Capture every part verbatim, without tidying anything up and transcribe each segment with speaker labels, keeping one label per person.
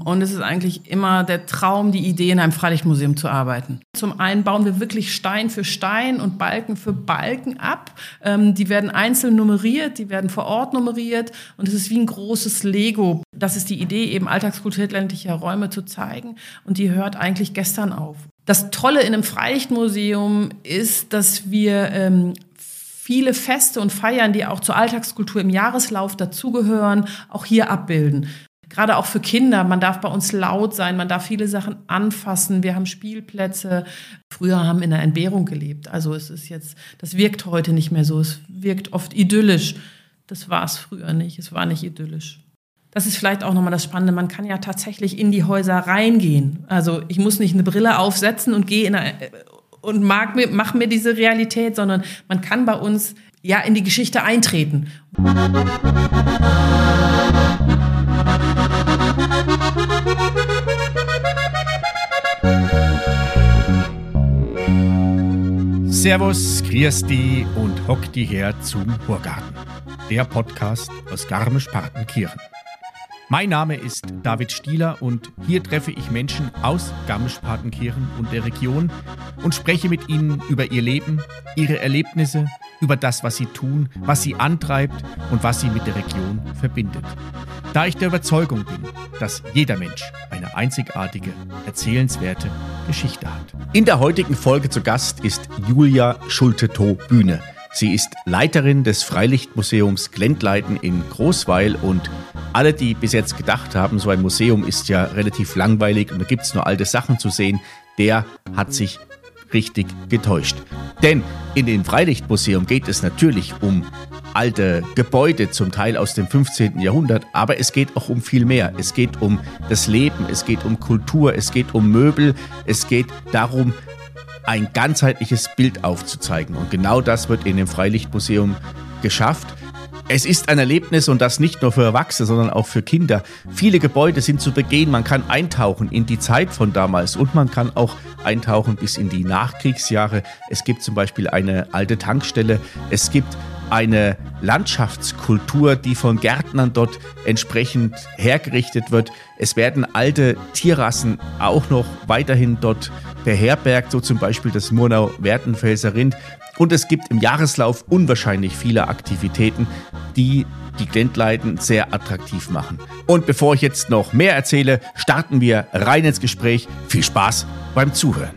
Speaker 1: und es ist eigentlich immer der Traum, die Idee, in einem Freilichtmuseum zu arbeiten. Zum einen bauen wir wirklich Stein für Stein und Balken für Balken ab. Ähm, die werden einzeln nummeriert, die werden vor Ort nummeriert und es ist wie ein großes Lego. Das ist die Idee, eben Alltagskultur ländlicher Räume zu zeigen und die hört eigentlich gestern auf. Das Tolle in einem Freilichtmuseum ist, dass wir ähm, viele Feste und Feiern, die auch zur Alltagskultur im Jahreslauf dazugehören, auch hier abbilden. Gerade auch für Kinder, man darf bei uns laut sein, man darf viele Sachen anfassen, wir haben Spielplätze. Früher haben wir in der Entbehrung gelebt, also es ist jetzt, das wirkt heute nicht mehr so, es wirkt oft idyllisch. Das war es früher nicht, es war nicht idyllisch. Das ist vielleicht auch nochmal das Spannende, man kann ja tatsächlich in die Häuser reingehen. Also ich muss nicht eine Brille aufsetzen und gehe in eine, und mag mir, mach mir diese Realität, sondern man kann bei uns ja in die Geschichte eintreten.
Speaker 2: Servus, grüß die und hock die her zum Hurgarten, der Podcast aus Garmisch-Partenkirchen. Mein Name ist David Stieler und hier treffe ich Menschen aus Garmisch-Partenkirchen und der Region und spreche mit ihnen über ihr Leben, ihre Erlebnisse, über das, was sie tun, was sie antreibt und was sie mit der Region verbindet. Da ich der Überzeugung bin, dass jeder Mensch eine einzigartige, erzählenswerte Geschichte hat. In der heutigen Folge zu Gast ist Julia Schulte-Tho-Bühne. Sie ist Leiterin des Freilichtmuseums Glendleiten in Großweil und alle, die bis jetzt gedacht haben, so ein Museum ist ja relativ langweilig und da gibt es nur alte Sachen zu sehen, der hat sich richtig getäuscht. Denn in dem Freilichtmuseum geht es natürlich um alte Gebäude, zum Teil aus dem fünfzehnten Jahrhundert, aber es geht auch um viel mehr. Es geht um das Leben, es geht um Kultur, es geht um Möbel, es geht darum, ein ganzheitliches Bild aufzuzeigen. Und genau das wird in dem Freilichtmuseum geschafft. Es ist ein Erlebnis und das nicht nur für Erwachsene, sondern auch für Kinder. Viele Gebäude sind zu begehen. Man kann eintauchen in die Zeit von damals und man kann auch eintauchen bis in die Nachkriegsjahre. Es gibt zum Beispiel eine alte Tankstelle. Es gibt eine Landschaftskultur, die von Gärtnern dort entsprechend hergerichtet wird. Es werden alte Tierrassen auch noch weiterhin dort beherbergt, so zum Beispiel das Murnau-Werdenfelser Rind. Und es gibt im Jahreslauf unwahrscheinlich viele Aktivitäten, die die Glendleiten sehr attraktiv machen. Und bevor ich jetzt noch mehr erzähle, starten wir rein ins Gespräch. Viel Spaß beim Zuhören.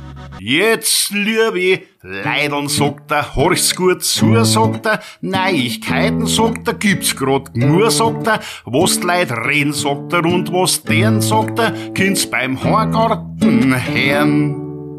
Speaker 3: Jetzt, liebe Leideln, sagt er, horch's gut zu, sagt er, Neuigkeiten, sagt er, gibt's grad nur, sagt er, was die Leute reden, sagt er, und was deren, sagt er, kind's beim Horgarten hören.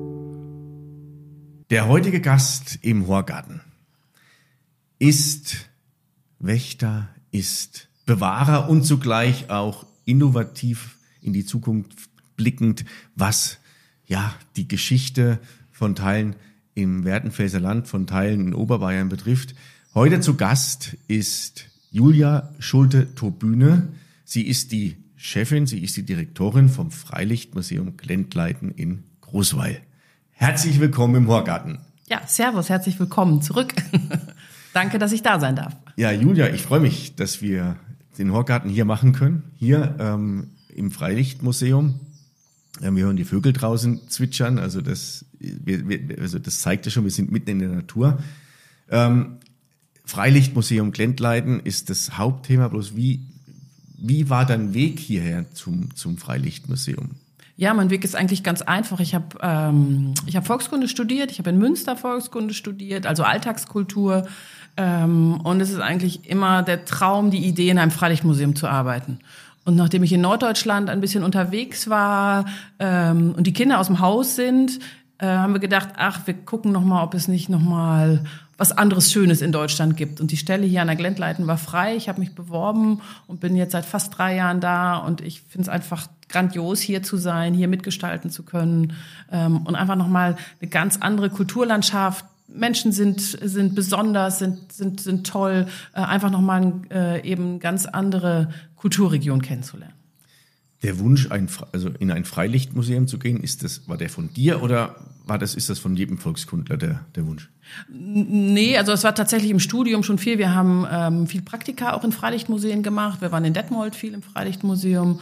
Speaker 2: Der heutige Gast im Horgarten ist Wächter, ist Bewahrer und zugleich auch innovativ in die Zukunft blickend, was ja die Geschichte von Teilen im Werdenfelser Land, von Teilen in Oberbayern betrifft. Heute zu Gast ist Julia Schulte-Tho-Bühne. Sie ist die Chefin, sie ist die Direktorin vom Freilichtmuseum Glendleiten in Großweil. Herzlich willkommen im Horgarten.
Speaker 1: Ja, servus, herzlich willkommen zurück. Danke, dass ich da sein darf.
Speaker 2: Ja, Julia, ich freue mich, dass wir den Horgarten hier machen können, hier ähm, im Freilichtmuseum. Ja, wir hören die Vögel draußen zwitschern, also das, wir, wir, also das zeigt ja schon, wir sind mitten in der Natur. Ähm, Freilichtmuseum Glendleiten ist das Hauptthema, bloß wie, wie war dein Weg hierher zum, zum Freilichtmuseum?
Speaker 1: Ja, mein Weg ist eigentlich ganz einfach. Ich habe ähm, ich hab Volkskunde studiert, ich habe in Münster Volkskunde studiert, also Alltagskultur. Ähm, und es ist eigentlich immer der Traum, die Idee, in einem Freilichtmuseum zu arbeiten. Und nachdem ich in Norddeutschland ein bisschen unterwegs war ähm, und die Kinder aus dem Haus sind, äh, haben wir gedacht, ach, wir gucken noch mal, ob es nicht noch mal was anderes Schönes in Deutschland gibt. Und die Stelle hier an der Glendleiten war frei. Ich habe mich beworben und bin jetzt seit fast drei Jahren da. Und ich finde es einfach grandios, hier zu sein, hier mitgestalten zu können ähm, und einfach noch mal eine ganz andere Kulturlandschaft. Menschen sind sind besonders, sind sind sind toll, äh, einfach nochmal äh, eben ganz andere Kulturregion kennenzulernen.
Speaker 2: Der Wunsch, ein, also in ein Freilichtmuseum zu gehen, ist das, war der von dir oder war das, ist das von jedem Volkskundler der, der Wunsch?
Speaker 1: Nee, also es war tatsächlich im Studium schon viel. Wir haben ähm, viel Praktika auch in Freilichtmuseen gemacht. Wir waren in Detmold viel im Freilichtmuseum.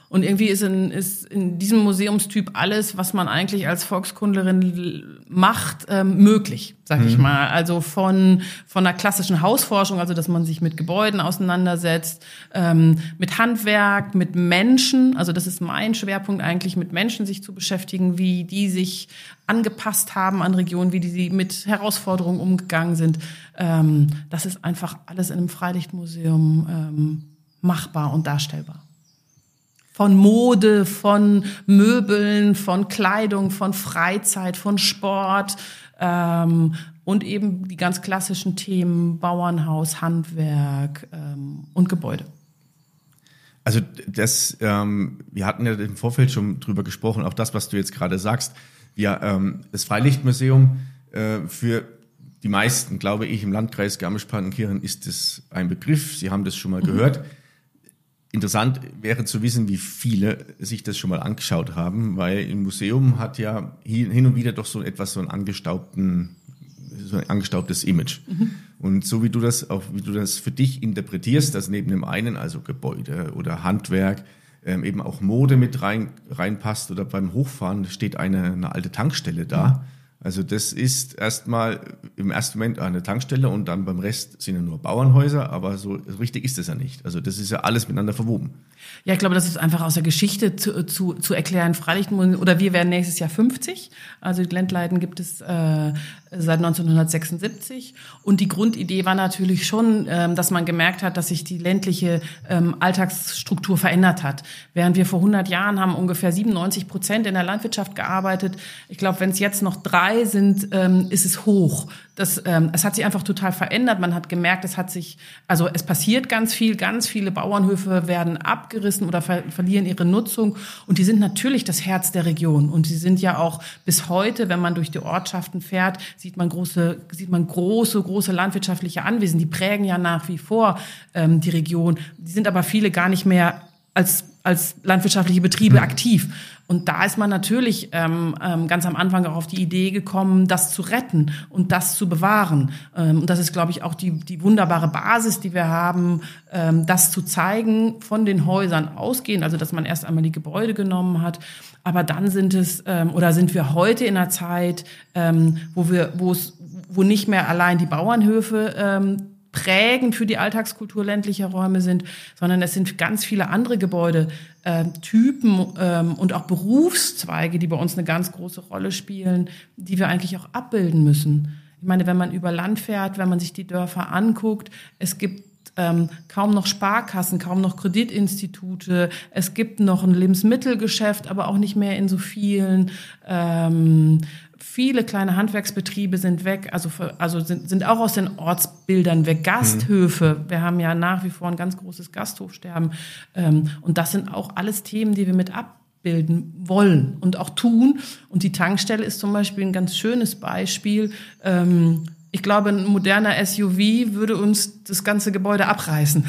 Speaker 1: Und irgendwie ist in, ist in diesem Museumstyp alles, was man eigentlich als Volkskundlerin macht, ähm, möglich, sag ich mhm. mal. Also von von einer klassischen Hausforschung, also dass man sich mit Gebäuden auseinandersetzt, ähm, mit Handwerk, mit Menschen. Also das ist mein Schwerpunkt eigentlich, mit Menschen sich zu beschäftigen, wie die sich angepasst haben an Regionen, wie die sie mit Herausforderungen umgegangen sind. Ähm, das ist einfach alles in einem Freilichtmuseum ähm, machbar und darstellbar. Von Mode, von Möbeln, von Kleidung, von Freizeit, von Sport ähm, und eben die ganz klassischen Themen Bauernhaus, Handwerk ähm, und Gebäude.
Speaker 2: Also das, ähm, wir hatten ja im Vorfeld schon drüber gesprochen, auch das, was du jetzt gerade sagst. Wir, ähm, das Freilichtmuseum äh, für die meisten, glaube ich, im Landkreis Garmisch-Partenkirchen ist das ein Begriff. Sie haben das schon mal mhm. gehört. Interessant wäre zu wissen, wie viele sich das schon mal angeschaut haben, weil ein Museum hat ja hin und wieder doch so etwas, so einen angestaubten, so ein angestaubtes Image. Mhm. Und so wie du das auch, wie du das für dich interpretierst, dass neben dem einen, also Gebäude oder Handwerk, ähm, eben auch Mode mit rein, reinpasst oder beim Hochfahren steht eine, eine alte Tankstelle da. Mhm. Also das ist erstmal im ersten Moment eine Tankstelle und dann beim Rest sind ja nur Bauernhäuser, aber so richtig ist das ja nicht. Also das ist ja alles miteinander verwoben.
Speaker 1: Ja, ich glaube, das ist einfach aus der Geschichte zu, zu, zu erklären. Freilichtmuseum, oder wir werden nächstes Jahr fünfzig. Also Ländleiten gibt es äh, seit neunzehnhundertsechsundsiebzig. Und die Grundidee war natürlich schon, ähm, dass man gemerkt hat, dass sich die ländliche ähm, Alltagsstruktur verändert hat. Während wir vor hundert Jahren haben ungefähr siebenundneunzig Prozent in der Landwirtschaft gearbeitet. Ich glaube, wenn es jetzt noch drei sind, ähm, ist es hoch. Das, ähm, es hat sich einfach total verändert. Man hat gemerkt, es hat sich, also es passiert ganz viel. Ganz viele Bauernhöfe werden abgerissen oder ver- verlieren ihre Nutzung. Und die sind natürlich das Herz der Region. Und sie sind ja auch bis heute, wenn man durch die Ortschaften fährt, sieht man große, sieht man große, große landwirtschaftliche Anwesen. Die prägen ja nach wie vor ähm, die Region. Die sind aber viele gar nicht mehr als als landwirtschaftliche Betriebe mhm. aktiv. Und da ist man natürlich ähm, ähm, ganz am Anfang auch auf die Idee gekommen, das zu retten und das zu bewahren. Ähm, und das ist, glaube ich, auch die, die wunderbare Basis, die wir haben, ähm, das zu zeigen, von den Häusern ausgehend, also dass man erst einmal die Gebäude genommen hat. Aber dann sind es, ähm, oder sind wir heute in einer Zeit, ähm, wo wir, wo es, wo nicht mehr allein die Bauernhöfe ähm, prägend für die Alltagskultur ländlicher Räume sind, sondern es sind ganz viele andere Gebäudetypen äh, ähm, und auch Berufszweige, die bei uns eine ganz große Rolle spielen, die wir eigentlich auch abbilden müssen. Ich meine, wenn man über Land fährt, wenn man sich die Dörfer anguckt, es gibt ähm, kaum noch Sparkassen, kaum noch Kreditinstitute, es gibt noch ein Lebensmittelgeschäft, aber auch nicht mehr in so vielen. Ähm, Viele kleine Handwerksbetriebe sind weg, also, für, also sind, sind auch aus den Ortsbildern weg. Gasthöfe, wir haben ja nach wie vor ein ganz großes Gasthofsterben. Ähm, und das sind auch alles Themen, die wir mit abbilden wollen und auch tun. Und die Tankstelle ist zum Beispiel ein ganz schönes Beispiel. Ähm, ich glaube, ein moderner S U V würde uns das ganze Gebäude abreißen.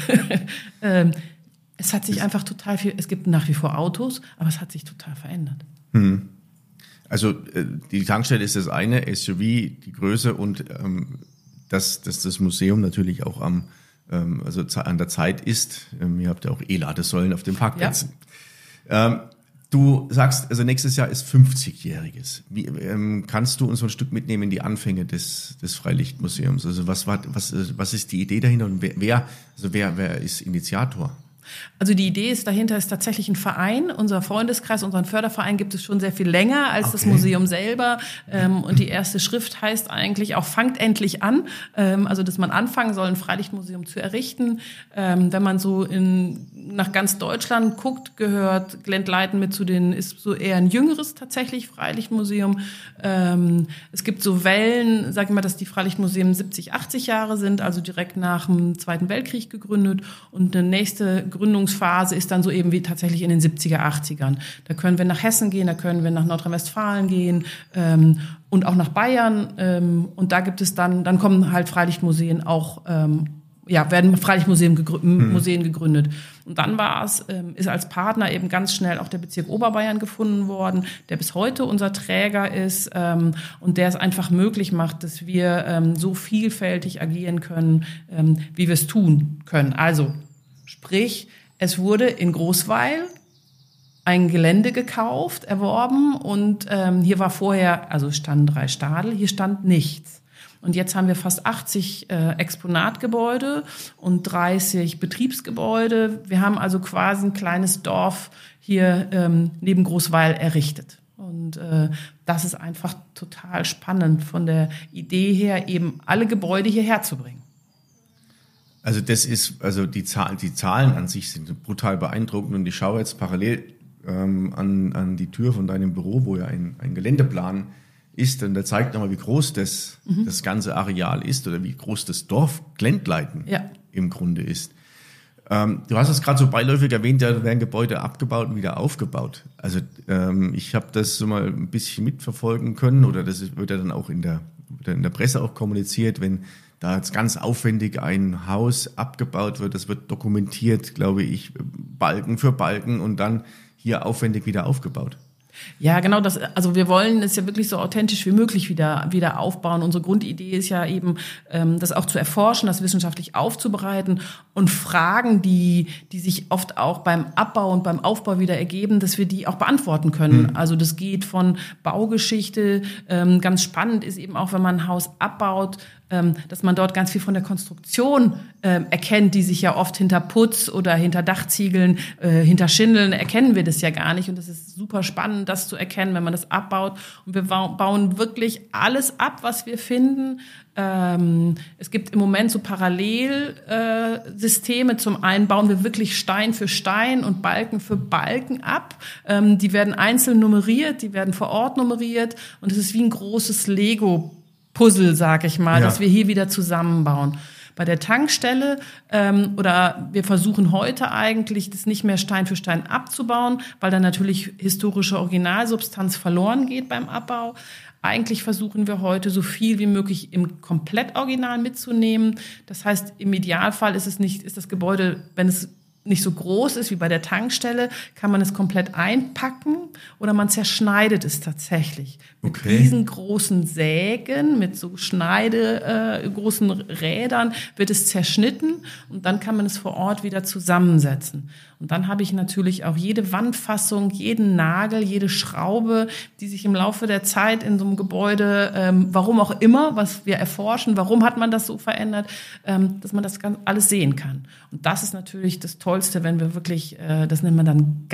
Speaker 1: ähm, es hat sich einfach total viel, es gibt nach wie vor Autos, aber es hat sich total verändert.
Speaker 2: Hm. Also die Tankstelle ist das eine, S U V, die Größe und ähm, dass, dass das Museum natürlich auch am, ähm, also an der Zeit ist. Ähm, ihr habt ja auch E-Ladesäulen auf den Parkplätzen. Ja. Ähm, du sagst, also nächstes Jahr ist fünfzigjähriges. Wie, ähm, kannst du uns so ein Stück mitnehmen in die Anfänge des, des Freilichtmuseums? Also was war, was, was ist die Idee dahinter und wer, wer also wer, wer ist Initiator?
Speaker 1: Also die Idee ist dahinter ist tatsächlich ein Verein. Unser Freundeskreis, unseren Förderverein gibt es schon sehr viel länger als okay. das Museum selber. Ähm, und die erste Schrift heißt eigentlich auch "Fangt endlich an". Ähm, also dass man anfangen soll, ein Freilichtmuseum zu errichten. Ähm, wenn man so in, nach ganz Deutschland guckt, gehört Glendleiten mit zu den, ist so eher ein jüngeres tatsächlich Freilichtmuseum. Ähm, es gibt so Wellen, sag ich mal, dass die Freilichtmuseen siebzig, achtzig Jahre sind, also direkt nach dem Zweiten Weltkrieg gegründet. Und eine nächste Gründungsphase ist dann so eben wie tatsächlich in den siebziger, achtzigern. Da können wir nach Hessen gehen, da können wir nach Nordrhein-Westfalen gehen ähm, und auch nach Bayern. Ähm, und da gibt es dann, dann kommen halt Freilichtmuseen auch, ähm, ja, werden Freilichtmuseen gegrü- hm. Museen gegründet. Und dann war es, ähm, ist als Partner eben ganz schnell auch der Bezirk Oberbayern gefunden worden, der bis heute unser Träger ist ähm, und der es einfach möglich macht, dass wir ähm, so vielfältig agieren können, ähm, wie wir es tun können. Also Sprich, es wurde in Großweil ein Gelände gekauft, erworben und ähm, hier war vorher, also standen drei Stadel, hier stand nichts. Und jetzt haben wir fast achtzig äh, Exponatgebäude und dreißig Betriebsgebäude. Wir haben also quasi ein kleines Dorf hier ähm, neben Großweil errichtet. Und äh, das ist einfach total spannend, von der Idee her eben alle Gebäude hierher zu bringen.
Speaker 2: Also das ist, also die Zahlen, die Zahlen an sich sind brutal beeindruckend und ich schaue jetzt parallel ähm, an, an die Tür von deinem Büro, wo ja ein, ein Geländeplan ist, und der zeigt nochmal, wie groß das, mhm. das ganze Areal ist oder wie groß das Dorf Glendleiten ja. im Grunde ist. Ähm, du hast es gerade so beiläufig erwähnt, da werden Gebäude abgebaut und wieder aufgebaut. Also ähm, ich habe das so mal ein bisschen mitverfolgen können, oder das wird ja dann auch in der, in der Presse auch kommuniziert, wenn da jetzt ganz aufwendig ein Haus abgebaut wird, das wird dokumentiert, glaube ich, Balken für Balken und dann hier aufwendig wieder aufgebaut.
Speaker 1: Ja, genau das. Also wir wollen es ja wirklich so authentisch wie möglich wieder wieder aufbauen. Unsere Grundidee ist ja eben, ähm, das auch zu erforschen, das wissenschaftlich aufzubereiten und Fragen, die die sich oft auch beim Abbau und beim Aufbau wieder ergeben, dass wir die auch beantworten können. Mhm. Also das geht von Baugeschichte. Ähm, ganz spannend ist eben auch, wenn man ein Haus abbaut, ähm, dass man dort ganz viel von der Konstruktion ähm, erkennt, die sich ja oft hinter Putz oder hinter Dachziegeln, äh, hinter Schindeln erkennen wir das ja gar nicht. Und das ist super spannend, das zu erkennen, wenn man das abbaut. Und wir bauen wirklich alles ab, was wir finden. Ähm, es gibt im Moment so Parallelsysteme. Äh, Zum einen bauen wir wirklich Stein für Stein und Balken für Balken ab. Ähm, die werden einzeln nummeriert, die werden vor Ort nummeriert. Und es ist wie ein großes Lego-Puzzle, sag ich mal, ja. dass wir hier wieder zusammenbauen. Bei der Tankstelle ähm, oder wir versuchen heute eigentlich, das nicht mehr Stein für Stein abzubauen, weil dann natürlich historische Originalsubstanz verloren geht beim Abbau. Eigentlich versuchen wir heute so viel wie möglich im Komplettoriginal mitzunehmen. Das heißt, im Idealfall ist es nicht, ist das Gebäude, wenn es nicht so groß ist wie bei der Tankstelle, kann man es komplett einpacken oder man zerschneidet es tatsächlich. Mit
Speaker 2: okay.
Speaker 1: riesengroßen Sägen, mit so Schneide, äh, großen Rädern wird es zerschnitten und dann kann man es vor Ort wieder zusammensetzen. Und dann habe ich natürlich auch jede Wandfassung, jeden Nagel, jede Schraube, die sich im Laufe der Zeit in so einem Gebäude, ähm, warum auch immer, was wir erforschen, warum hat man das so verändert, ähm, dass man das ganz alles sehen kann. Und das ist natürlich das Tollste, wenn wir wirklich, äh, das nennt man dann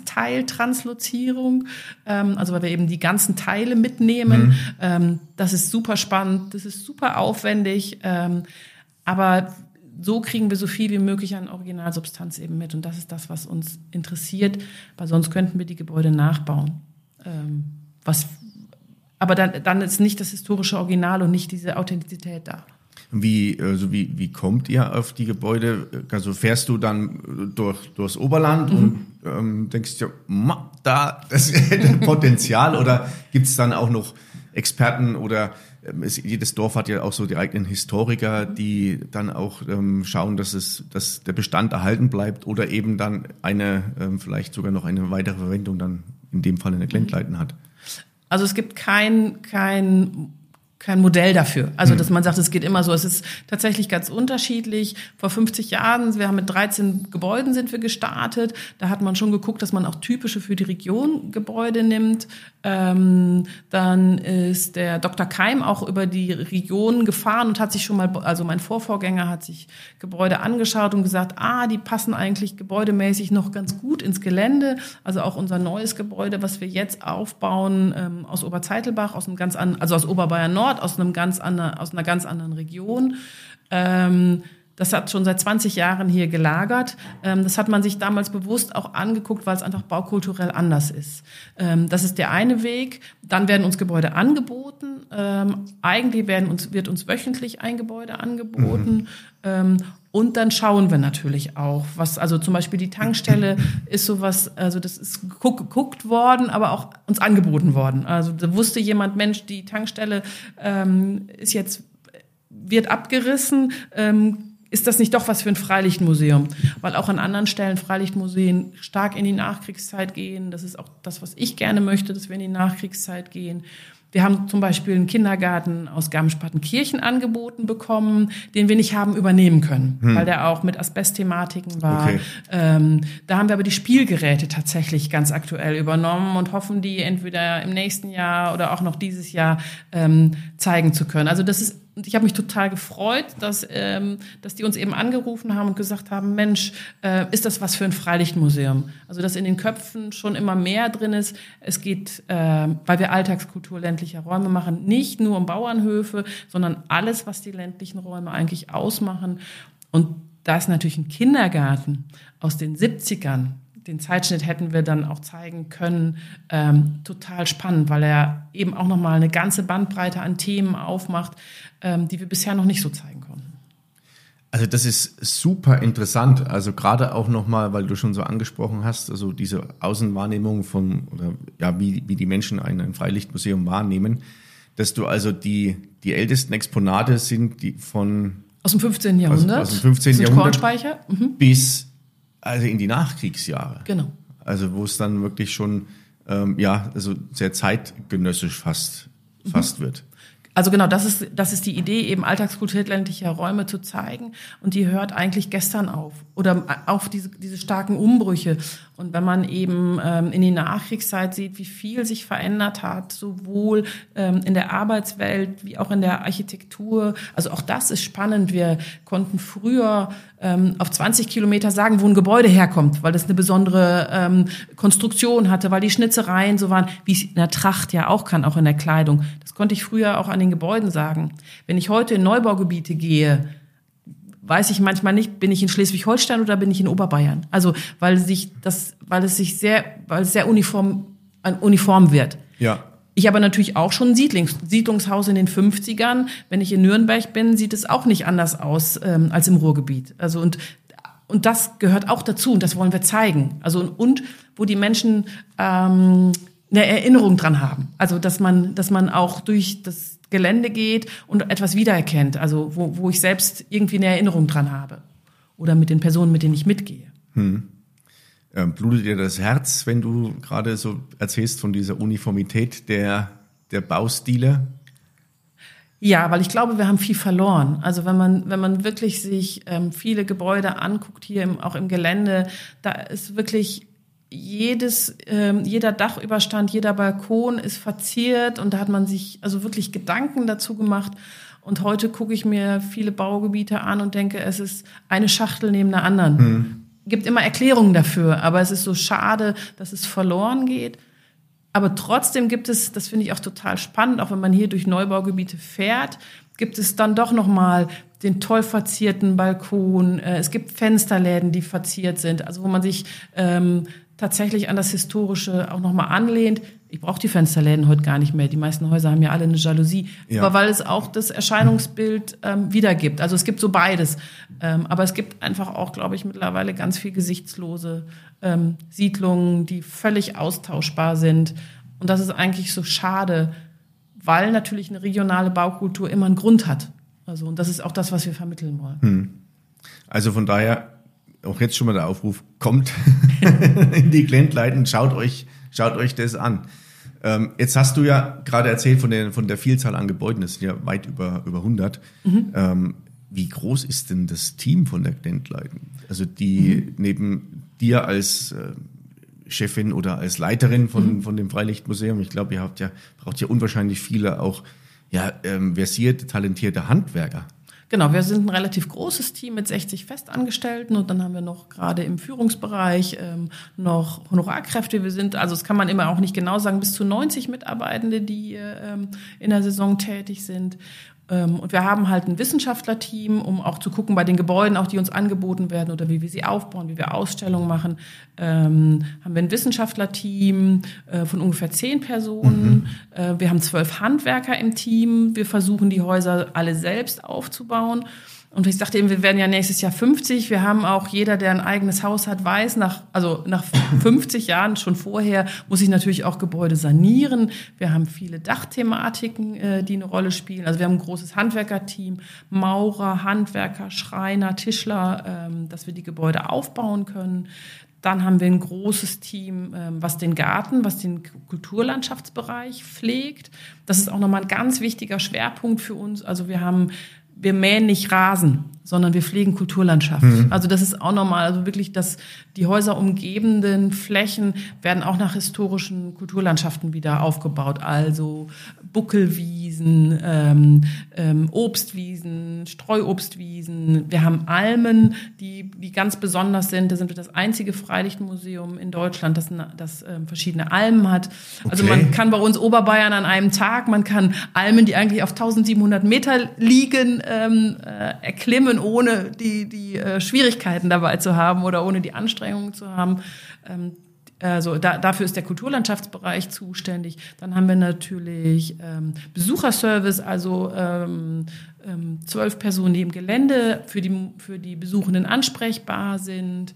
Speaker 1: Ganzteiltranslozierung, ähm, also weil wir eben die ganzen Teile mitnehmen. Mhm. Ähm, das ist super spannend, das ist super aufwendig, ähm, aber so kriegen wir so viel wie möglich an Originalsubstanz eben mit. Und das ist das, was uns interessiert, weil sonst könnten wir die Gebäude nachbauen. Ähm, was, aber dann, dann ist nicht das historische Original und nicht diese Authentizität da.
Speaker 2: Wie, also wie, wie kommt ihr auf die Gebäude? Also fährst du dann durch, durchs Oberland mhm. und ähm, denkst dir, ja, da, das ist Potenzial, oder gibt es dann auch noch Experten oder ähm, es, jedes Dorf hat ja auch so die eigenen Historiker, die dann auch ähm, schauen, dass es, dass der Bestand erhalten bleibt oder eben dann eine, ähm, vielleicht sogar noch eine weitere Verwendung dann in dem Fall in der Glendleiten hat?
Speaker 1: Also es gibt kein, kein kein Modell dafür. Also, dass man sagt, es geht immer so. Es ist tatsächlich ganz unterschiedlich. Vor fünfzig Jahren, wir haben mit dreizehn Gebäuden sind wir gestartet. Da hat man schon geguckt, dass man auch typische für die Region Gebäude nimmt. Ähm, dann ist der Doktor Keim auch über die Region gefahren und hat sich schon mal, also mein Vorvorgänger hat sich Gebäude angeschaut und gesagt, ah, die passen eigentlich gebäudemäßig noch ganz gut ins Gelände. Also auch unser neues Gebäude, was wir jetzt aufbauen, ähm, aus Oberzeitelbach, aus einem ganz anderen, also aus Oberbayern Nord, aus einem ganz anderen, aus einer ganz anderen Region. Ähm, das hat schon seit zwanzig Jahren hier gelagert. Ähm, das hat man sich damals bewusst auch angeguckt, weil es einfach baukulturell anders ist. Ähm, das ist der eine Weg. Dann werden uns Gebäude angeboten. Ähm, eigentlich werden uns, wird uns wöchentlich ein Gebäude angeboten. Mhm. Ähm, Und dann schauen wir natürlich auch, was, also zum Beispiel die Tankstelle ist sowas, also das ist geguckt, geguckt worden, aber auch uns angeboten worden. Also da wusste jemand, Mensch, die Tankstelle ähm, ist jetzt, wird abgerissen, ähm, ist das nicht doch was für ein Freilichtmuseum? Weil auch an anderen Stellen Freilichtmuseen stark in die Nachkriegszeit gehen. Das ist auch das, was ich gerne möchte, dass wir in die Nachkriegszeit gehen. Wir haben zum Beispiel einen Kindergarten aus Garmisch-Partenkirchen angeboten bekommen, den wir nicht haben übernehmen können, hm. weil der auch mit Asbestthematiken war. Okay. Ähm, da haben wir aber die Spielgeräte tatsächlich ganz aktuell übernommen und hoffen, die entweder im nächsten Jahr oder auch noch dieses Jahr ähm, zeigen zu können. Also das ist Ich habe mich total gefreut, dass, ähm, dass die uns eben angerufen haben und gesagt haben, Mensch, äh, ist das was für ein Freilichtmuseum? Also dass in den Köpfen schon immer mehr drin ist. Es geht, äh, weil wir Alltagskultur ländlicher Räume machen, nicht nur um Bauernhöfe, sondern alles, was die ländlichen Räume eigentlich ausmachen. Und da ist natürlich ein Kindergarten aus den siebzigern, den Zeitschnitt hätten wir dann auch zeigen können, ähm, total spannend, weil er eben auch nochmal eine ganze Bandbreite an Themen aufmacht, ähm, die wir bisher noch nicht so zeigen konnten.
Speaker 2: Also das ist super interessant, also gerade auch nochmal, weil du schon so angesprochen hast, also diese Außenwahrnehmung von, oder ja, wie, wie die Menschen ein, ein Freilichtmuseum wahrnehmen, dass du also die, die ältesten Exponate sind, die von...
Speaker 1: Aus dem fünfzehnten Jahrhundert.
Speaker 2: Aus, aus dem fünfzehnten Jahrhundert.
Speaker 1: Kornspeicher. Mhm.
Speaker 2: Bis... Also in die Nachkriegsjahre.
Speaker 1: Genau.
Speaker 2: Also wo es dann wirklich schon ähm, ja, also sehr zeitgenössisch fast, mhm. fast wird.
Speaker 1: Also genau, das ist, das ist die Idee, eben Alltagskultur ländlicher Räume zu zeigen. Und die hört eigentlich gestern auf. Oder auf diese, diese starken Umbrüche. Und wenn man eben ähm, in die Nachkriegszeit sieht, wie viel sich verändert hat, sowohl ähm, in der Arbeitswelt wie auch in der Architektur. Also auch das ist spannend. Wir konnten früher ähm, auf zwanzig Kilometer sagen, wo ein Gebäude herkommt, weil das eine besondere ähm, Konstruktion hatte, weil die Schnitzereien so waren, wie es in der Tracht ja auch kann, auch in der Kleidung. Das konnte ich früher auch an den Gebäuden sagen. Wenn ich heute in Neubaugebiete gehe, weiß ich manchmal nicht, bin ich in Schleswig-Holstein oder bin ich in Oberbayern? Also, weil sich das, weil es sich sehr, weil es sehr uniform, uniform wird.
Speaker 2: Ja.
Speaker 1: Ich aber natürlich auch schon ein Siedlungs, Siedlungshaus in den fünfzigern. Wenn ich in Nürnberg bin, sieht es auch nicht anders aus ähm, als im Ruhrgebiet. Also und und das gehört auch dazu und das wollen wir zeigen. Also und, und wo die Menschen ähm, eine Erinnerung dran haben. Also dass man, dass man auch durch das Gelände geht und etwas wiedererkennt, also wo, wo ich selbst irgendwie eine Erinnerung dran habe oder mit den Personen, mit denen ich mitgehe.
Speaker 2: Hm. Ähm, blutet dir das Herz, wenn du gerade so erzählst von dieser Uniformität der, der Baustile?
Speaker 1: Ja, weil ich glaube, wir haben viel verloren. Also wenn man wenn man wirklich sich ähm, viele Gebäude anguckt, hier im, auch im Gelände, da ist wirklich jedes, ähm, jeder Dachüberstand, jeder Balkon ist verziert und da hat man sich also wirklich Gedanken dazu gemacht. Und heute gucke ich mir viele Baugebiete an und denke, es ist eine Schachtel neben der anderen. Hm. Gibt immer Erklärungen dafür, aber es ist so schade, dass es verloren geht. Aber trotzdem gibt es, das finde ich auch total spannend, auch wenn man hier durch Neubaugebiete fährt, gibt es dann doch nochmal den toll verzierten Balkon. Es gibt Fensterläden, die verziert sind, also wo man sich ähm, tatsächlich an das Historische auch nochmal anlehnt. Ich brauche die Fensterläden heute gar nicht mehr. Die meisten Häuser haben ja alle eine Jalousie. Ja. Aber weil es auch das Erscheinungsbild ähm, wiedergibt. Also es gibt so beides. Ähm, aber es gibt einfach auch, glaube ich, mittlerweile ganz viel gesichtslose ähm, Siedlungen, die völlig austauschbar sind. Und das ist eigentlich so schade, weil natürlich eine regionale Baukultur immer einen Grund hat. Also, und das ist auch das, was wir vermitteln wollen.
Speaker 2: Hm. Also von daher auch jetzt schon mal der Aufruf, kommt in die Glendleiten, schaut euch, schaut euch das an. Ähm, jetzt hast du ja gerade erzählt von der, von der Vielzahl an Gebäuden, das sind ja weit über, über hundert. Mhm. Ähm, wie groß ist denn das Team von der Glendleiten? Also die mhm. neben dir als äh, Chefin oder als Leiterin von, mhm. von dem Freilichtmuseum, ich glaube, ihr habt ja, braucht ja unwahrscheinlich viele auch ja, ähm, versierte, talentierte Handwerker.
Speaker 1: Genau, wir sind ein relativ großes Team mit sechzig Festangestellten und dann haben wir noch gerade im Führungsbereich ähm, noch Honorarkräfte. Wir sind, also das kann man immer auch nicht genau sagen, bis zu neunzig Mitarbeitende, die ähm, in der Saison tätig sind. Ähm, und wir haben halt ein Wissenschaftlerteam, um auch zu gucken bei den Gebäuden, auch die uns angeboten werden oder wie wir sie aufbauen, wie wir Ausstellungen machen. Ähm, haben wir ein Wissenschaftlerteam äh, von ungefähr zehn Personen. Mhm. Äh, wir haben zwölf Handwerker im Team. Wir versuchen, die Häuser alle selbst aufzubauen. Und ich sagte eben, wir werden ja nächstes Jahr fünfzig. Wir haben auch, jeder, der ein eigenes Haus hat, weiß, nach, also nach fünfzig Jahren, schon vorher, muss ich natürlich auch Gebäude sanieren. Wir haben viele Dachthematiken, äh, die eine Rolle spielen. Also wir haben ein großes Handwerkerteam, Maurer, Handwerker, Schreiner, Tischler, ähm, dass wir die Gebäude aufbauen können. Dann haben wir ein großes Team, was den Garten, was den Kulturlandschaftsbereich pflegt. Das ist auch nochmal ein ganz wichtiger Schwerpunkt für uns. Also wir haben, wir mähen nicht Rasen, sondern wir pflegen Kulturlandschaft. Mhm. Also das ist auch nochmal, also wirklich, dass die Häuser umgebenden Flächen werden auch nach historischen Kulturlandschaften wieder aufgebaut. Also Buckelwiesen, ähm, ähm, Obstwiesen, Streuobstwiesen. Wir haben Almen, die, die ganz besonders sind. Da sind wir das einzige Freilichtmuseum in Deutschland, das, das ähm, verschiedene Almen hat. Also okay. Man kann bei uns Oberbayern an einem Tag, man kann Almen, die eigentlich auf tausendsiebenhundert Meter liegen, ähm, äh, erklimmen, ohne die, die äh, Schwierigkeiten dabei zu haben oder ohne die Anstrengungen zu haben. Ähm, Also da, dafür ist der Kulturlandschaftsbereich zuständig. Dann haben wir natürlich ähm, Besucherservice, also ähm, ähm, zwölf Personen, die im Gelände für die, für die Besuchenden ansprechbar sind.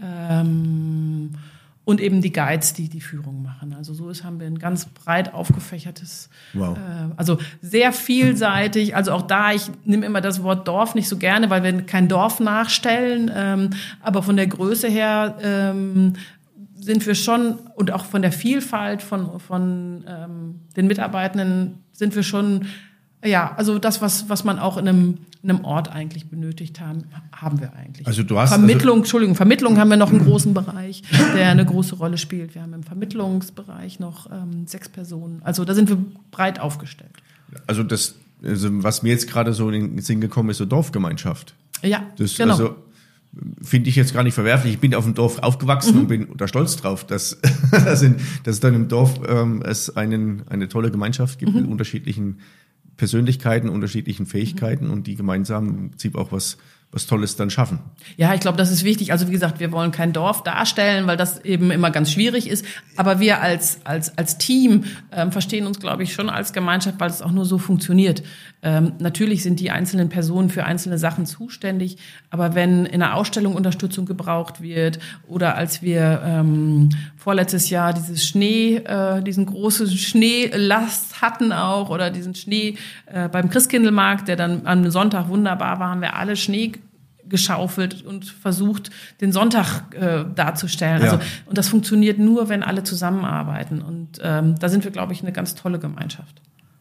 Speaker 1: Ähm, und eben die Guides, die die Führung machen. Also so ist, haben wir ein ganz breit aufgefächertes, wow. äh, also sehr vielseitig. Also auch da, ich nehme immer das Wort Dorf nicht so gerne, weil wir kein Dorf nachstellen. Ähm, aber von der Größe her ähm, sind wir schon, und auch von der Vielfalt von, von ähm, den Mitarbeitenden sind wir schon, ja, also das, was, was man auch in einem, in einem Ort eigentlich benötigt haben, haben wir eigentlich.
Speaker 2: Also du hast
Speaker 1: Vermittlung,
Speaker 2: also
Speaker 1: Entschuldigung, Vermittlung haben wir noch einen großen Bereich, der eine große Rolle spielt. Wir haben im Vermittlungsbereich noch ähm, sechs Personen. Also da sind wir breit aufgestellt.
Speaker 2: Also das, also was mir jetzt gerade so in den Sinn gekommen ist, so Dorfgemeinschaft.
Speaker 1: Ja,
Speaker 2: das,
Speaker 1: genau.
Speaker 2: Also, finde ich jetzt gar nicht verwerflich. Ich bin auf dem Dorf aufgewachsen mhm. und bin da stolz drauf, dass, dass, in, dass es dann im Dorf ähm, es einen, eine tolle Gemeinschaft gibt mhm. mit unterschiedlichen Persönlichkeiten, unterschiedlichen Fähigkeiten mhm. und die gemeinsam im Prinzip auch was, was Tolles dann schaffen.
Speaker 1: Ja, ich glaube, das ist wichtig. Also wie gesagt, wir wollen kein Dorf darstellen, weil das eben immer ganz schwierig ist. Aber wir als als als Team ähm, verstehen uns, glaube ich, schon als Gemeinschaft, weil es auch nur so funktioniert. Ähm, natürlich sind die einzelnen Personen für einzelne Sachen zuständig, aber wenn in einer Ausstellung Unterstützung gebraucht wird oder als wir ähm, vorletztes Jahr dieses Schnee, äh, diesen großen Schneelast hatten auch oder diesen Schnee äh, beim Christkindlmarkt, der dann am Sonntag wunderbar war, haben wir alle Schnee geschaufelt und versucht, den Sonntag äh, darzustellen. Ja. Also, und das funktioniert nur, wenn alle zusammenarbeiten. Und ähm, da sind wir, glaube ich, eine ganz tolle Gemeinschaft.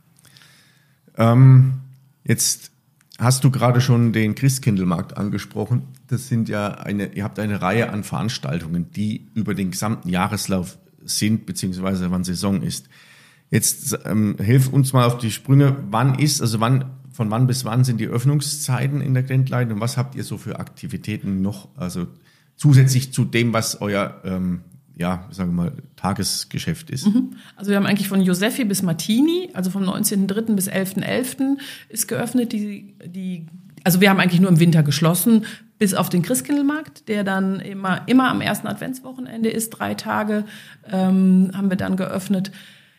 Speaker 2: Ähm, jetzt hast du gerade schon den Christkindlmarkt angesprochen. Das sind ja eine, ihr habt eine Reihe an Veranstaltungen, die über den gesamten Jahreslauf sind, beziehungsweise wann Saison ist. Jetzt ähm, hilf uns mal auf die Sprünge. Wann ist, also wann Von wann bis wann sind die Öffnungszeiten in der Grindline und was habt ihr so für Aktivitäten noch, also zusätzlich zu dem, was euer, ähm, ja, sagen wir mal, Tagesgeschäft ist?
Speaker 1: Also wir haben eigentlich von Josephi bis Martini, also vom neunzehnten dritten bis elften elften ist geöffnet. Die, die, also wir haben eigentlich nur im Winter geschlossen, bis auf den Christkindlmarkt, der dann immer, immer am ersten Adventswochenende ist, drei Tage ähm, haben wir dann geöffnet.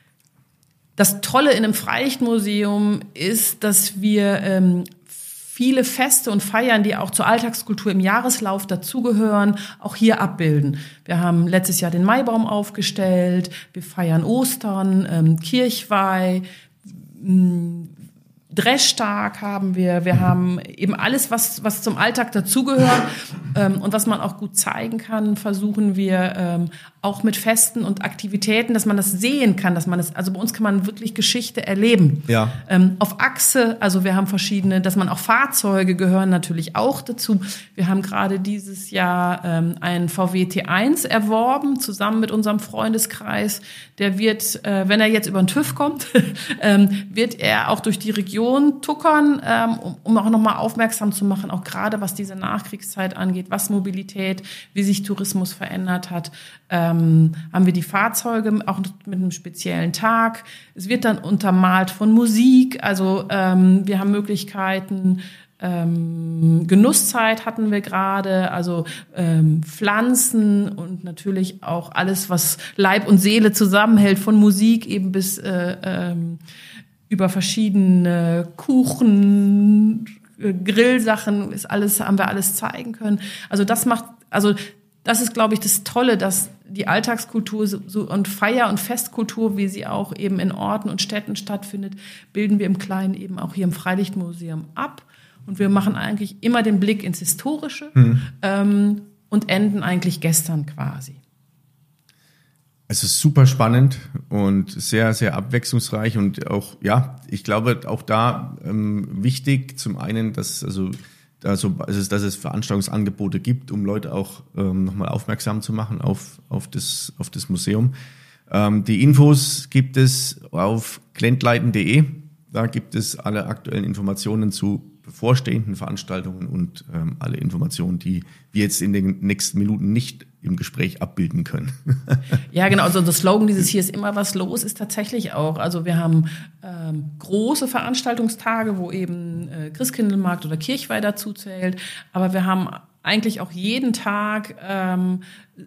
Speaker 1: Das Tolle in einem Freilichtmuseum ist, dass wir ähm, viele Feste und Feiern, die auch zur Alltagskultur im Jahreslauf dazugehören, auch hier abbilden. Wir haben letztes Jahr den Maibaum aufgestellt, wir feiern Ostern, ähm, Kirchweih, mh, Dreschtag haben wir, wir haben eben alles, was, was zum Alltag dazugehört ähm, und was man auch gut zeigen kann, versuchen wir ähm, auch mit Festen und Aktivitäten, dass man das sehen kann, dass man das, also bei uns kann man wirklich Geschichte erleben.
Speaker 2: Ja.
Speaker 1: Ähm, auf Achse, also wir haben verschiedene, dass man auch Fahrzeuge gehören natürlich auch dazu. Wir haben gerade dieses Jahr ähm, einen V W T eins erworben, zusammen mit unserem Freundeskreis. Der wird, äh, wenn er jetzt über den TÜV kommt, ähm, wird er auch durch die Region tuckern, ähm, um, um auch nochmal aufmerksam zu machen, auch gerade was diese Nachkriegszeit angeht, was Mobilität, wie sich Tourismus verändert hat. Ähm, haben wir die Fahrzeuge auch mit einem speziellen Tag. Es wird dann untermalt von Musik. Also ähm, wir haben Möglichkeiten. Ähm, Genusszeit hatten wir gerade. Also ähm, Pflanzen und natürlich auch alles, was Leib und Seele zusammenhält, von Musik eben bis äh, ähm, über verschiedene Kuchen, äh, Grillsachen ist alles, haben wir alles zeigen können. Also das macht, also das ist, glaube ich, das Tolle, dass die Alltagskultur so, und Feier- und Festkultur, wie sie auch eben in Orten und Städten stattfindet, bilden wir im Kleinen eben auch hier im Freilichtmuseum ab. Und wir machen eigentlich immer den Blick ins Historische. Mhm. Ähm, und enden eigentlich gestern quasi.
Speaker 2: Es ist super spannend und sehr, sehr abwechslungsreich und auch, ja, ich glaube auch da ähm, wichtig zum einen, dass also, also, also dass es Veranstaltungsangebote gibt, um Leute auch ähm, nochmal aufmerksam zu machen auf, auf, das, auf das Museum. Ähm, die Infos gibt es auf glendleiten punkt de. Da gibt es alle aktuellen Informationen zu bevorstehenden Veranstaltungen und ähm, alle Informationen, die wir jetzt in den nächsten Minuten nicht im Gespräch abbilden können.
Speaker 1: Ja, genau. Also der Slogan dieses hier ist immer was los, ist tatsächlich auch. Also wir haben ähm, große Veranstaltungstage, wo eben äh, Christkindlmarkt oder Kirchweih dazu zählt. Aber wir haben eigentlich auch jeden Tag ähm,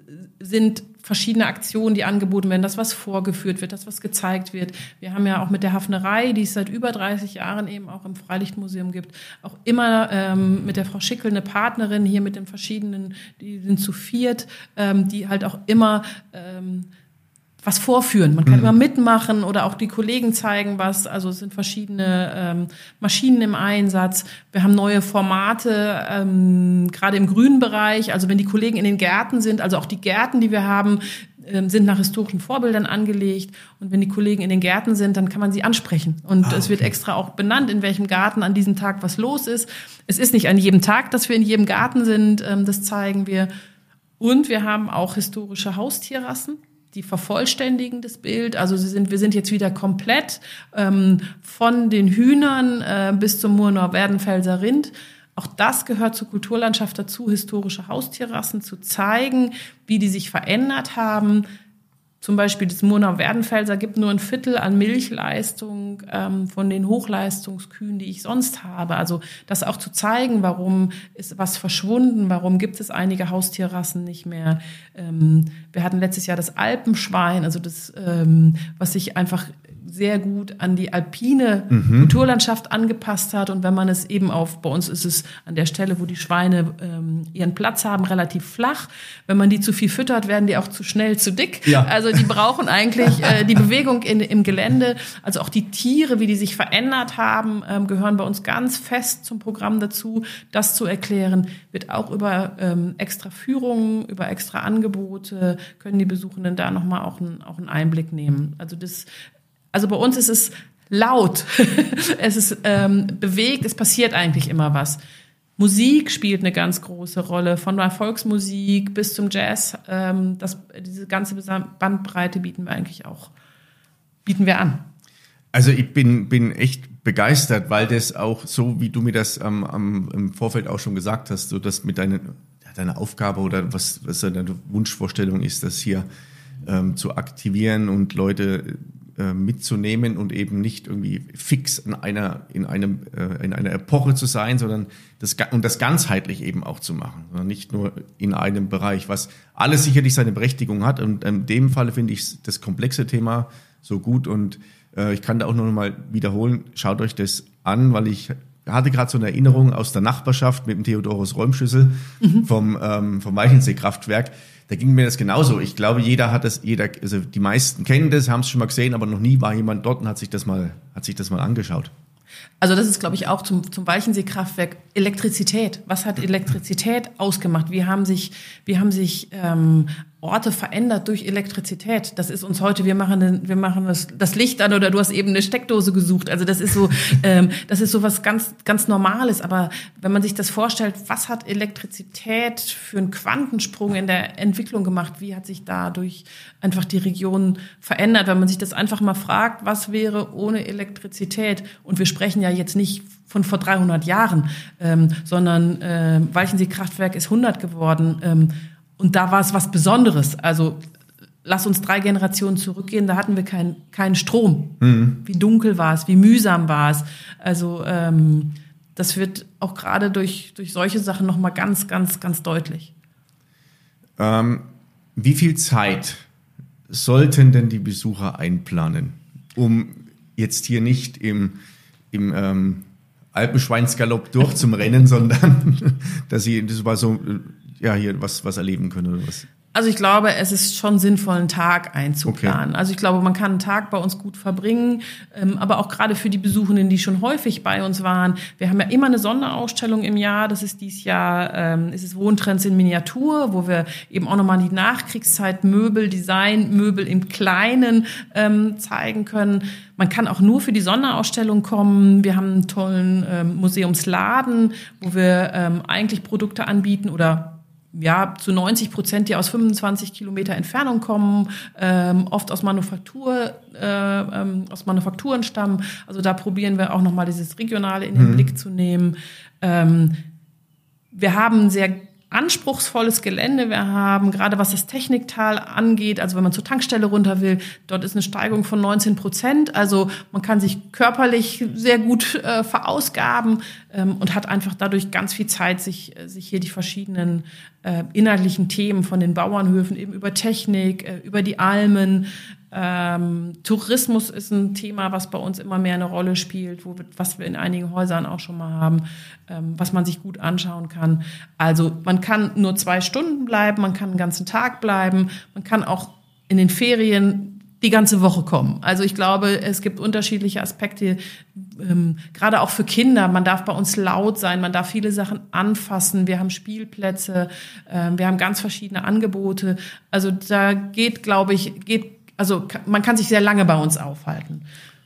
Speaker 1: sind verschiedene Aktionen, die angeboten werden, dass was vorgeführt wird, dass was gezeigt wird. Wir haben ja auch mit der Hafnerei, die es seit über dreißig Jahren eben auch im Freilichtmuseum gibt, auch immer ähm, mit der Frau Schickel eine Partnerin hier mit den verschiedenen, die sind zu viert, ähm, die halt auch immer ähm, was vorführen. Man kann mhm. immer mitmachen oder auch die Kollegen zeigen was. Also es sind verschiedene ähm, Maschinen im Einsatz. Wir haben neue Formate, ähm, gerade im grünen Bereich. Also wenn die Kollegen in den Gärten sind, also auch die Gärten, die wir haben, ähm, sind nach historischen Vorbildern angelegt. Und wenn die Kollegen in den Gärten sind, dann kann man sie ansprechen. Und ah, okay. es wird extra auch benannt, in welchem Garten an diesem Tag was los ist. Es ist nicht an jedem Tag, dass wir in jedem Garten sind. Ähm, das zeigen wir. Und wir haben auch historische Haustierrassen. Die vervollständigen das Bild. Also sie sind, wir sind jetzt wieder komplett ähm, von den Hühnern äh, bis zum Murnau-Werdenfelser Rind. Auch das gehört zur Kulturlandschaft dazu, historische Haustierrassen zu zeigen, wie die sich verändert haben. Zum Beispiel das Murnau-Werdenfelser gibt nur ein Viertel an Milchleistung ähm, von den Hochleistungskühen, die ich sonst habe. Also das auch zu zeigen, warum ist was verschwunden, warum gibt es einige Haustierrassen nicht mehr. Ähm, wir hatten letztes Jahr das Alpenschwein, also das, ähm, was sich einfach sehr gut an die alpine mhm. Kulturlandschaft angepasst hat. Und wenn man es eben auf, bei uns ist es an der Stelle, wo die Schweine ähm, ihren Platz haben, relativ flach. Wenn man die zu viel füttert, werden die auch zu schnell zu dick. Ja. Also die brauchen eigentlich äh, die Bewegung in, im Gelände. Also auch die Tiere, wie die sich verändert haben, ähm, gehören bei uns ganz fest zum Programm dazu. Das zu erklären, wird auch über ähm, extra Führungen, über extra Angebote, können die Besuchenden da nochmal auch, ein, auch einen Einblick nehmen. Also das Also bei uns ist es laut, es ist ähm, bewegt, es passiert eigentlich immer was. Musik spielt eine ganz große Rolle, von der Volksmusik bis zum Jazz. Ähm, das, diese ganze Bandbreite bieten wir eigentlich auch, bieten wir an.
Speaker 2: Also ich bin, bin echt begeistert, weil das auch so, wie du mir das ähm, am, im Vorfeld auch schon gesagt hast, so das mit deiner, deiner Aufgabe oder was, was deine Wunschvorstellung ist, das hier ähm, zu aktivieren und Leute mitzunehmen und eben nicht irgendwie fix in einer in einem äh, in einer Epoche zu sein, sondern das und das ganzheitlich eben auch zu machen, sondern nicht nur in einem Bereich, was alles sicherlich seine Berechtigung hat. Und in dem Fall finde ich das komplexe Thema so gut und äh, ich kann da auch noch mal wiederholen, schaut euch das an, weil ich hatte gerade so eine Erinnerung aus der Nachbarschaft mit dem Theodorus Räumschüssel mhm. vom ähm, vom Walchensee-Kraftwerk. Da ging mir das genauso. Ich glaube, jeder hat das, jeder, also die meisten kennen das, haben es schon mal gesehen, aber noch nie war jemand dort und hat sich das mal, hat sich das mal angeschaut.
Speaker 1: Also das ist, glaube ich, auch zum, zum Walchensee-Kraftwerk Elektrizität. Was hat Elektrizität ausgemacht? Wie haben sich, wie haben sich ähm, Orte verändert durch Elektrizität? Das ist uns heute, wir machen, wir machen das, das Licht an oder du hast eben eine Steckdose gesucht. Also das ist so, ähm, das ist so was ganz, ganz Normales. Aber wenn man sich das vorstellt, was hat Elektrizität für einen Quantensprung in der Entwicklung gemacht? Wie hat sich dadurch einfach die Region verändert? Wenn man sich das einfach mal fragt, was wäre ohne Elektrizität? Und wir sprechen ja jetzt nicht von vor dreihundert Jahren, ähm, sondern äh, Walchensee-Kraftwerk ist hundert geworden. Ähm, und da war es was Besonderes. Also lass uns drei Generationen zurückgehen, da hatten wir keinen keinen Strom. Mhm. Wie dunkel war es, wie mühsam war es. Also ähm, das wird auch gerade durch, durch solche Sachen nochmal ganz, ganz, ganz deutlich.
Speaker 2: Ähm, wie viel Zeit sollten denn die Besucher einplanen, um jetzt hier nicht im, im ähm, Alpenschweinsgalopp durchzumrennen, sondern dass sie das war so ja hier was was erleben können oder was?
Speaker 1: Also ich glaube, es ist schon sinnvoll, einen Tag einzuplanen. Okay. Also ich glaube, man kann einen Tag bei uns gut verbringen, ähm, aber auch gerade für die Besuchenden, die schon häufig bei uns waren. Wir haben ja immer eine Sonderausstellung im Jahr. Das ist dieses Jahr, ähm, ist es Wohntrends in Miniatur, wo wir eben auch nochmal die Nachkriegszeit Möbel, Design, Möbel im Kleinen ähm, zeigen können. Man kann auch nur für die Sonderausstellung kommen. Wir haben einen tollen ähm, Museumsladen, wo wir ähm, eigentlich Produkte anbieten oder ja, zu neunzig Prozent, die aus fünfundzwanzig Kilometer Entfernung kommen, ähm, oft aus Manufaktur, äh, ähm, aus Manufakturen stammen. Also da probieren wir auch nochmal dieses Regionale in den mhm. Blick zu nehmen. Ähm, wir haben ein sehr anspruchsvolles Gelände. Wir haben, gerade was das Techniktal angeht, also wenn man zur Tankstelle runter will, dort ist eine Steigung von neunzehn Prozent. Also man kann sich körperlich sehr gut äh, verausgaben ähm, und hat einfach dadurch ganz viel Zeit, sich, sich hier die verschiedenen äh, inhaltlichen Themen von den Bauernhöfen, eben über Technik, äh, über die Almen. Ähm, Tourismus ist ein Thema, was bei uns immer mehr eine Rolle spielt, wo wir, was wir in einigen Häusern auch schon mal haben, ähm, was man sich gut anschauen kann. Also man kann nur zwei Stunden bleiben, man kann einen ganzen Tag bleiben, man kann auch in den Ferien die ganze Woche kommen. Also ich glaube, es gibt unterschiedliche Aspekte, ähm, gerade auch für Kinder. Man darf bei uns laut sein, man darf viele Sachen anfassen. Wir haben Spielplätze, ähm, wir haben ganz verschiedene Angebote. Also da geht, glaube ich, geht Also man kann sich sehr lange bei uns aufhalten.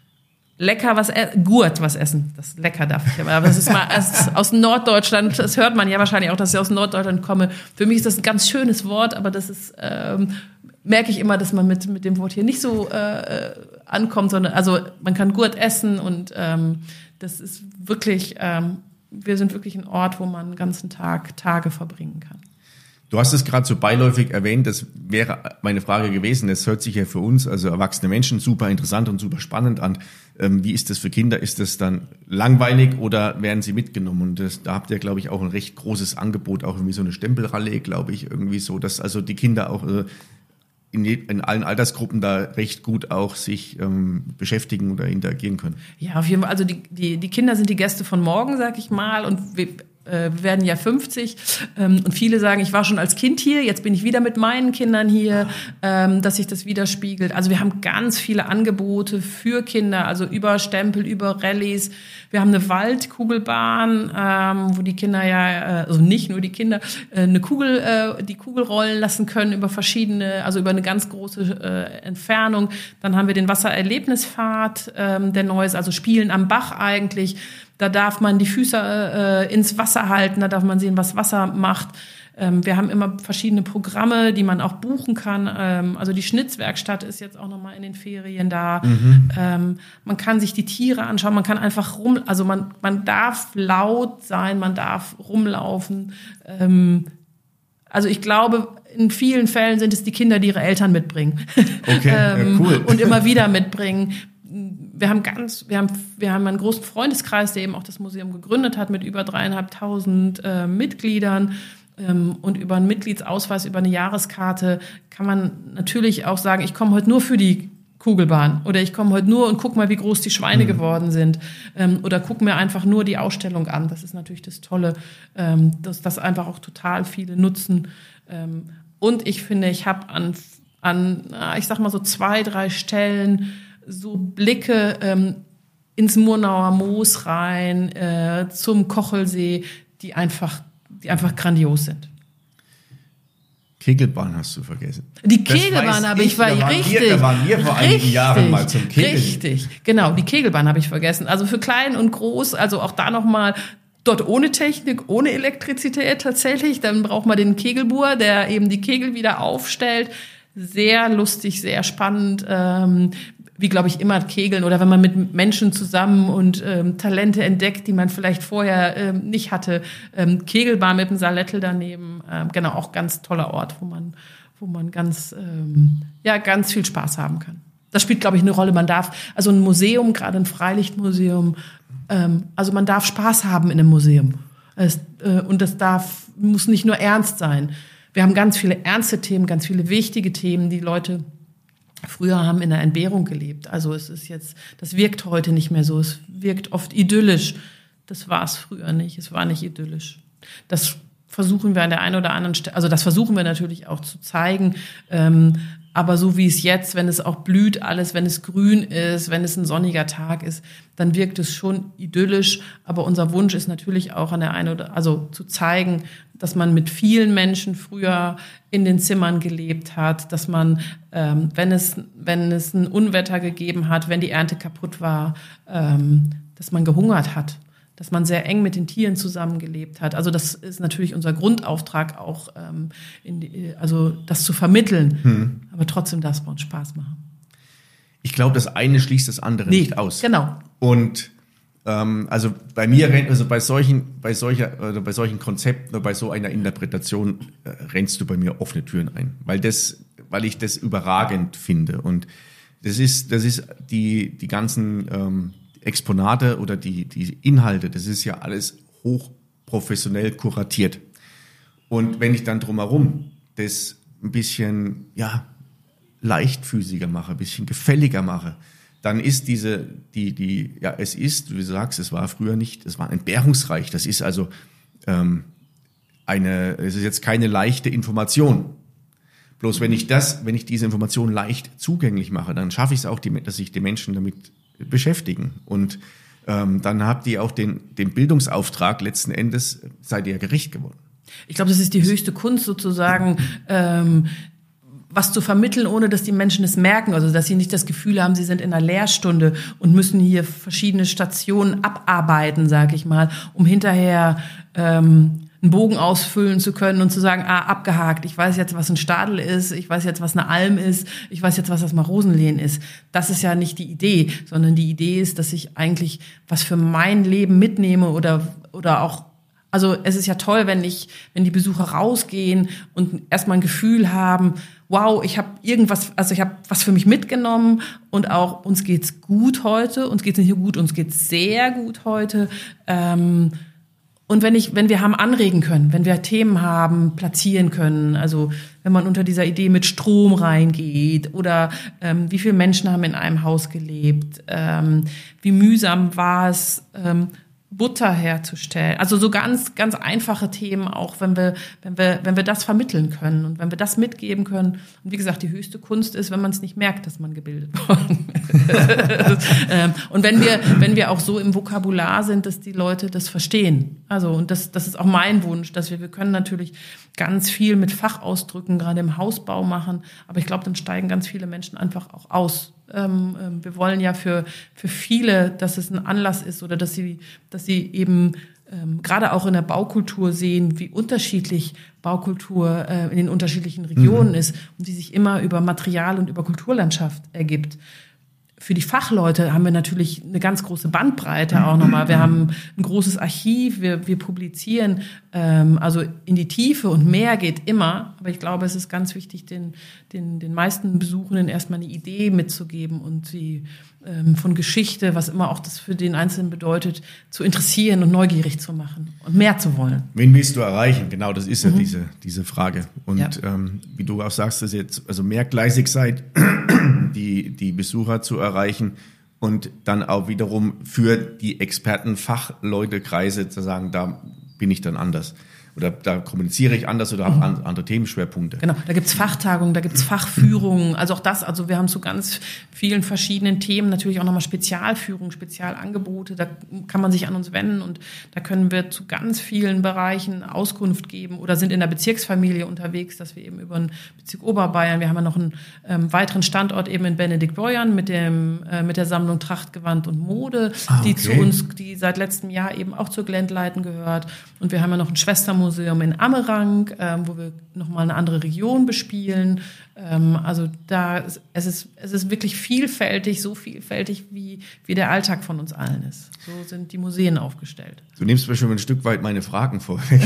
Speaker 1: Lecker was essen, Gurt was essen, das lecker darf ich aber. Aber das ist mal das aus Norddeutschland, das hört man ja wahrscheinlich auch, dass ich aus Norddeutschland komme. Für mich ist das ein ganz schönes Wort, aber das ist, ähm, merke ich immer, dass man mit mit dem Wort hier nicht so äh, ankommt, sondern also man kann Gurt essen und ähm, das ist wirklich, ähm, wir sind wirklich ein Ort, wo man den ganzen Tag Tage verbringen kann.
Speaker 2: Du hast es gerade so beiläufig erwähnt, das wäre meine Frage gewesen. Das hört sich ja für uns, also erwachsene Menschen, super interessant und super spannend an. Ähm, wie ist das für Kinder? Ist das dann langweilig oder werden sie mitgenommen? Und das, da habt ihr, glaube ich, auch ein recht großes Angebot, auch irgendwie so eine Stempelrallye, glaube ich, irgendwie so, dass also die Kinder auch äh, in, je, in allen Altersgruppen da recht gut auch sich ähm, beschäftigen oder interagieren können.
Speaker 1: Ja, auf jeden Fall. Also die, die, die Kinder sind die Gäste von morgen, sag ich mal, und wir Wir werden ja fünfzig ähm, und viele sagen, ich war schon als Kind hier, jetzt bin ich wieder mit meinen Kindern hier, ähm, dass sich das widerspiegelt. Also wir haben ganz viele Angebote für Kinder, also über Stempel, über Rallyes. Wir haben eine Waldkugelbahn, ähm, wo die Kinder ja, also nicht nur die Kinder, äh, eine Kugel, äh, die Kugel rollen lassen können über verschiedene, also über eine ganz große äh, Entfernung. Dann haben wir den Wassererlebnispfad, ähm, der Neues, also Spielen am Bach eigentlich. Da darf man die Füße äh, ins Wasser halten, da darf man sehen, was Wasser macht. Ähm, wir haben immer verschiedene Programme, die man auch buchen kann. Ähm, also die Schnitzwerkstatt ist jetzt auch nochmal in den Ferien da. Mhm. Ähm, man kann sich die Tiere anschauen, man kann einfach rum, also man, man darf laut sein, man darf rumlaufen. Ähm, also ich glaube, in vielen Fällen sind es die Kinder, die ihre Eltern mitbringen.
Speaker 2: Okay, ähm, ja, cool.
Speaker 1: Und immer wieder mitbringen. Wir haben ganz, wir haben, wir haben einen großen Freundeskreis, der eben auch das Museum gegründet hat mit über dreieinhalbtausend äh, Mitgliedern ähm, und über einen Mitgliedsausweis, über eine Jahreskarte kann man natürlich auch sagen, ich komme heute nur für die Kugelbahn oder ich komme heute nur und guck mal, wie groß die Schweine mhm. geworden sind ähm, oder guck mir einfach nur die Ausstellung an. Das ist natürlich das Tolle, ähm, dass das einfach auch total viele nutzen. Ähm, und ich finde, ich habe an, an, ich sag mal so zwei, drei Stellen so Blicke ähm, ins Murnauer Moos rein, äh, zum Kochelsee, die einfach, die einfach grandios sind.
Speaker 2: Kegelbahn hast du vergessen.
Speaker 1: Die Kegelbahn habe ich, ich war
Speaker 2: da
Speaker 1: richtig.
Speaker 2: Wir, da waren wir vor richtig, einigen Jahren mal zum Kegeln.
Speaker 1: Richtig, genau, die Kegelbahn habe ich vergessen. Also für klein und groß, also auch da nochmal dort ohne Technik, ohne Elektrizität tatsächlich. Dann braucht man den Kegelbur, der eben die Kegel wieder aufstellt. Sehr lustig, sehr spannend. Ähm, wie, glaube ich, immer Kegeln oder wenn man mit Menschen zusammen und ähm, Talente entdeckt, die man vielleicht vorher ähm, nicht hatte. Ähm, Kegelbahn mit dem Salettel daneben, ähm, genau, auch ganz toller Ort, wo man, wo man ganz, ähm, ja, ganz viel Spaß haben kann. Das spielt, glaube ich, eine Rolle. Man darf, also ein Museum, gerade ein Freilichtmuseum, ähm, also man darf Spaß haben in einem Museum. Es, äh, und das darf, muss nicht nur ernst sein. Wir haben ganz viele ernste Themen, ganz viele wichtige Themen, die Leute früher haben in der Entbehrung gelebt. Also es ist jetzt, das wirkt heute nicht mehr so. Es wirkt oft idyllisch. Das war es früher nicht. Es war nicht idyllisch. Das versuchen wir an der einen oder anderen Stelle, also das versuchen wir natürlich auch zu zeigen, ähm, aber so wie es jetzt, wenn es auch blüht alles, wenn es grün ist, wenn es ein sonniger Tag ist, dann wirkt es schon idyllisch. Aber unser Wunsch ist natürlich auch an der einen oder also zu zeigen, dass man mit vielen Menschen früher in den Zimmern gelebt hat, dass man, ähm, wenn es wenn es ein Unwetter gegeben hat, wenn die Ernte kaputt war, ähm, dass man gehungert hat, dass man sehr eng mit den Tieren zusammengelebt hat. Also das ist natürlich unser Grundauftrag auch, ähm, in die, also das zu vermitteln. Hm. Aber trotzdem darf es bei uns Spaß machen.
Speaker 2: Ich glaube, das eine schließt das andere nee, nicht aus.
Speaker 1: Genau.
Speaker 2: Und ähm, also bei mir, also bei solchen, bei solcher, oder bei solchen Konzepten oder bei so einer Interpretation äh, rennst du bei mir offene Türen ein, weil das, weil ich das überragend finde. Und das ist, das ist die die ganzen ähm, Exponate oder die, die Inhalte, das ist ja alles hochprofessionell kuratiert. Und wenn ich dann drumherum das ein bisschen, ja, leichtfüßiger mache, ein bisschen gefälliger mache, dann ist diese, die, die, ja, es ist, wie du sagst, es war früher nicht, es war entbehrungsreich. Das ist also ähm, eine, es ist jetzt keine leichte Information. Bloß wenn ich das, wenn ich diese Information leicht zugänglich mache, dann schaffe ich es auch, die, dass sich die Menschen damit beschäftigen. Und ähm, dann habt ihr auch den, den Bildungsauftrag letzten Endes, seid ihr ja gerecht geworden.
Speaker 1: Ich glaube, das ist die höchste Kunst sozusagen, ähm, was zu vermitteln, ohne dass die Menschen es merken. Also dass sie nicht das Gefühl haben, sie sind in einer Lehrstunde und müssen hier verschiedene Stationen abarbeiten, sage ich mal, um hinterher ähm, einen Bogen ausfüllen zu können und zu sagen, ah, abgehakt, ich weiß jetzt, was ein Stadel ist, ich weiß jetzt, was eine Alm ist, ich weiß jetzt, was das Marosenlehn ist. Das ist ja nicht die Idee, sondern die Idee ist, dass ich eigentlich was für mein Leben mitnehme oder oder auch, also es ist ja toll, wenn ich, wenn die Besucher rausgehen und erstmal ein Gefühl haben, wow, ich habe irgendwas, also ich habe was für mich mitgenommen und auch uns geht's gut heute, uns geht's nicht nur gut, uns geht's sehr gut heute. Ähm, Und wenn ich, wenn wir haben anregen können, wenn wir Themen haben, platzieren können, also wenn man unter dieser Idee mit Strom reingeht oder ähm, wie viele Menschen haben in einem Haus gelebt, ähm, wie mühsam war es, ähm, Butter herzustellen. Also so ganz, ganz einfache Themen auch, wenn wir, wenn wir, wenn wir das vermitteln können und wenn wir das mitgeben können. Und wie gesagt, die höchste Kunst ist, wenn man es nicht merkt, dass man gebildet worden ist. Und wenn wir, wenn wir auch so im Vokabular sind, dass die Leute das verstehen. Also, und das, das ist auch mein Wunsch, dass wir, wir können natürlich ganz viel mit Fachausdrücken, gerade im Hausbau machen. Aber ich glaube, dann steigen ganz viele Menschen einfach auch aus. Ähm, ähm, wir wollen ja für, für viele, dass es ein Anlass ist oder dass sie, dass sie eben ähm, gerade auch in der Baukultur sehen, wie unterschiedlich Baukultur äh, in den unterschiedlichen Regionen mhm. ist und die sich immer über Material und über Kulturlandschaft ergibt. Für die Fachleute haben wir natürlich eine ganz große Bandbreite auch nochmal. Wir haben ein großes Archiv, wir, wir publizieren, ähm, also in die Tiefe und mehr geht immer. Aber ich glaube, es ist ganz wichtig, den, den, den meisten Besuchenden erstmal eine Idee mitzugeben und sie ähm, von Geschichte, was immer auch das für den Einzelnen bedeutet, zu interessieren und neugierig zu machen und mehr zu wollen.
Speaker 2: Wen willst du erreichen? Genau, das ist ja mhm. diese, diese Frage. Und
Speaker 1: ja.
Speaker 2: ähm, wie du auch sagst, dass ihr jetzt also mehrgleisig seid, die, die Besucher zu erreichen und dann auch wiederum für die Experten, Fachleute, Kreise zu sagen, da bin ich dann anders. Oder da kommuniziere ich anders oder habe mhm. andere Themenschwerpunkte.
Speaker 1: Genau, da gibt's Fachtagungen, da gibt's Fachführungen, also auch das, also wir haben zu ganz vielen verschiedenen Themen natürlich auch nochmal Spezialführungen, Spezialangebote, da kann man sich an uns wenden und da können wir zu ganz vielen Bereichen Auskunft geben oder sind in der Bezirksfamilie unterwegs, dass wir eben über den Bezirk Oberbayern, wir haben ja noch einen ähm, weiteren Standort eben in Benediktbeuern mit dem äh, mit der Sammlung Tracht, Gewand und Mode, ah, okay. die zu uns, die seit letztem Jahr eben auch zur Glendleiten gehört und wir haben ja noch ein Schwestermuseum Museum in Ammerang, ähm, wo wir nochmal eine andere Region bespielen. Ähm, also da ist, es ist es ist wirklich vielfältig, so vielfältig wie wie der Alltag von uns allen ist. So sind die Museen aufgestellt.
Speaker 2: Du nimmst mir schon ein Stück weit meine Fragen vorweg.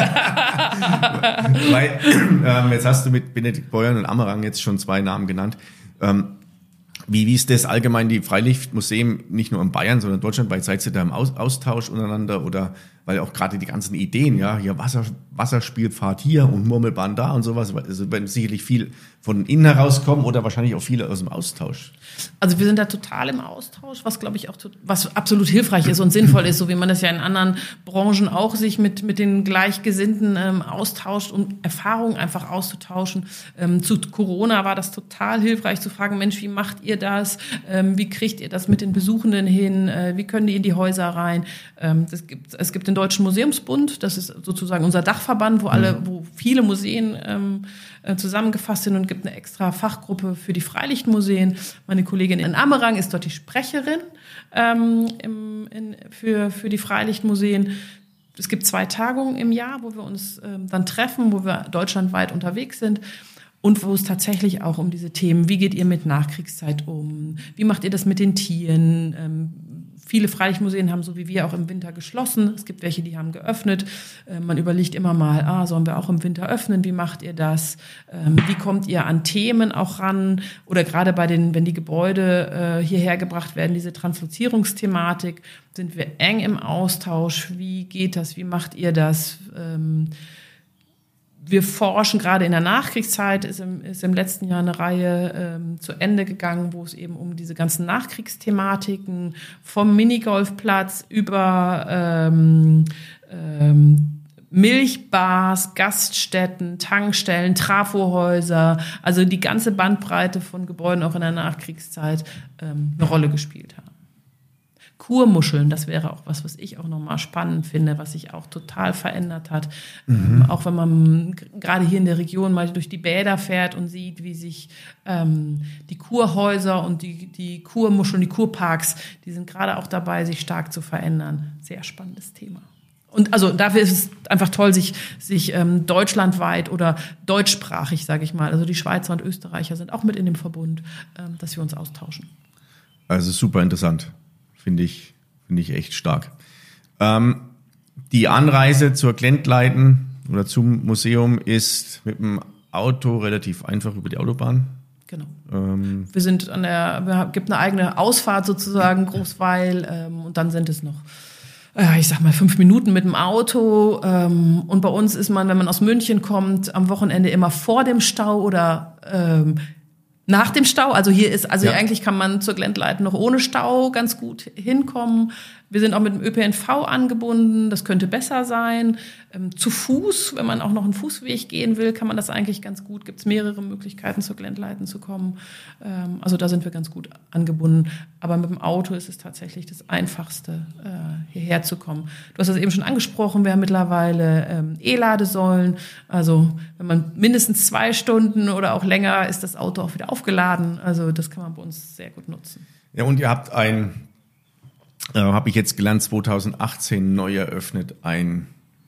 Speaker 2: Weil ähm, jetzt hast du mit Benediktbeuern und Ammerang jetzt schon zwei Namen genannt. Ähm, Wie, wie ist das allgemein, die Freilichtmuseen, nicht nur in Bayern, sondern deutschlandweit, seid ihr da im Austausch untereinander oder weil auch gerade die ganzen Ideen, ja, hier Wasser, Wasserspielpfad hier und Murmelbahn da und sowas, also werden sicherlich viel von innen herauskommen oder wahrscheinlich auch viele aus dem Austausch.
Speaker 1: Also wir sind da total im Austausch, was glaube ich auch, was absolut hilfreich ist und sinnvoll ist, so wie man das ja in anderen Branchen auch sich mit, mit den Gleichgesinnten ähm, austauscht, um Erfahrungen einfach auszutauschen. Ähm, zu Corona war das total hilfreich zu fragen, Mensch, wie macht ihr das? Ähm, wie kriegt ihr das mit den Besuchenden hin? Äh, wie können die in die Häuser rein? Ähm, das gibt, es gibt den Deutschen Museumsbund, das ist sozusagen unser Dachverband, wo alle, wo viele Museen ähm, äh, zusammengefasst sind, und gibt eine extra Fachgruppe für die Freilichtmuseen. Meine Kollegin in Ammerang ist dort die Sprecherin ähm, im, in, für, für die Freilichtmuseen. Es gibt zwei Tagungen im Jahr, wo wir uns ähm, dann treffen, wo wir deutschlandweit unterwegs sind. Und wo es tatsächlich auch um diese Themen, wie geht ihr mit Nachkriegszeit um? Wie macht ihr das mit den Tieren? Ähm, viele Freilichtmuseen haben so wie wir auch im Winter geschlossen. Es gibt welche, die haben geöffnet. Äh, man überlegt immer mal, ah, sollen wir auch im Winter öffnen? Wie macht ihr das? Ähm, wie kommt ihr an Themen auch ran? Oder gerade bei den, wenn die Gebäude äh, hierher gebracht werden, diese Translozierungsthematik, sind wir eng im Austausch. Wie geht das? Wie macht ihr das? Ähm, Wir forschen gerade in der Nachkriegszeit, ist im, ist im letzten Jahr eine Reihe ähm, zu Ende gegangen, wo es eben um diese ganzen Nachkriegsthematiken vom Minigolfplatz über ähm, ähm, Milchbars, Gaststätten, Tankstellen, Trafohäuser, also die ganze Bandbreite von Gebäuden auch in der Nachkriegszeit ähm, eine Rolle gespielt haben. Kurmuscheln, das wäre auch was, was ich auch nochmal spannend finde, was sich auch total verändert hat. Mhm. Ähm, auch wenn man gerade hier in der Region mal durch die Bäder fährt und sieht, wie sich ähm, die Kurhäuser und die, die Kurmuscheln, die Kurparks, die sind gerade auch dabei, sich stark zu verändern. Sehr spannendes Thema. Und also dafür ist es einfach toll, sich, sich ähm, deutschlandweit oder deutschsprachig, sage ich mal, also die Schweizer und Österreicher sind auch mit in dem Verbund, ähm, dass wir uns austauschen.
Speaker 2: Also super interessant. Finde ich, finde ich echt stark. Ähm, die Anreise zur Glendleiten oder zum Museum ist mit dem Auto relativ einfach über die Autobahn.
Speaker 1: Genau.
Speaker 2: Ähm,
Speaker 1: wir sind an der, wir gibt eine eigene Ausfahrt sozusagen, Großweil, ähm, und dann sind es noch, äh, ich sag mal, fünf Minuten mit dem Auto. Ähm, und bei uns ist man, wenn man aus München kommt, am Wochenende immer vor dem Stau oder ähm, nach dem Stau. Also hier ist, also ja. Eigentlich kann man zur Glendleiten noch ohne Stau ganz gut hinkommen. Wir sind auch mit dem Ö P N V angebunden. Das könnte besser sein. Ähm, zu Fuß, wenn man auch noch einen Fußweg gehen will, kann man das eigentlich ganz gut. Gibt es mehrere Möglichkeiten, zur Glendleiten zu kommen. Ähm, also da sind wir ganz gut angebunden. Aber mit dem Auto ist es tatsächlich das Einfachste, äh, hierher zu kommen. Du hast das eben schon angesprochen. Wir haben mittlerweile ähm, E-Ladesäulen. Also wenn man mindestens zwei Stunden oder auch länger ist das Auto auch wieder aufgeladen. Also das kann man bei uns sehr gut nutzen.
Speaker 2: Ja, und ihr habt ein Äh, habe ich jetzt gelernt, zweitausendachtzehn neu eröffnet, ein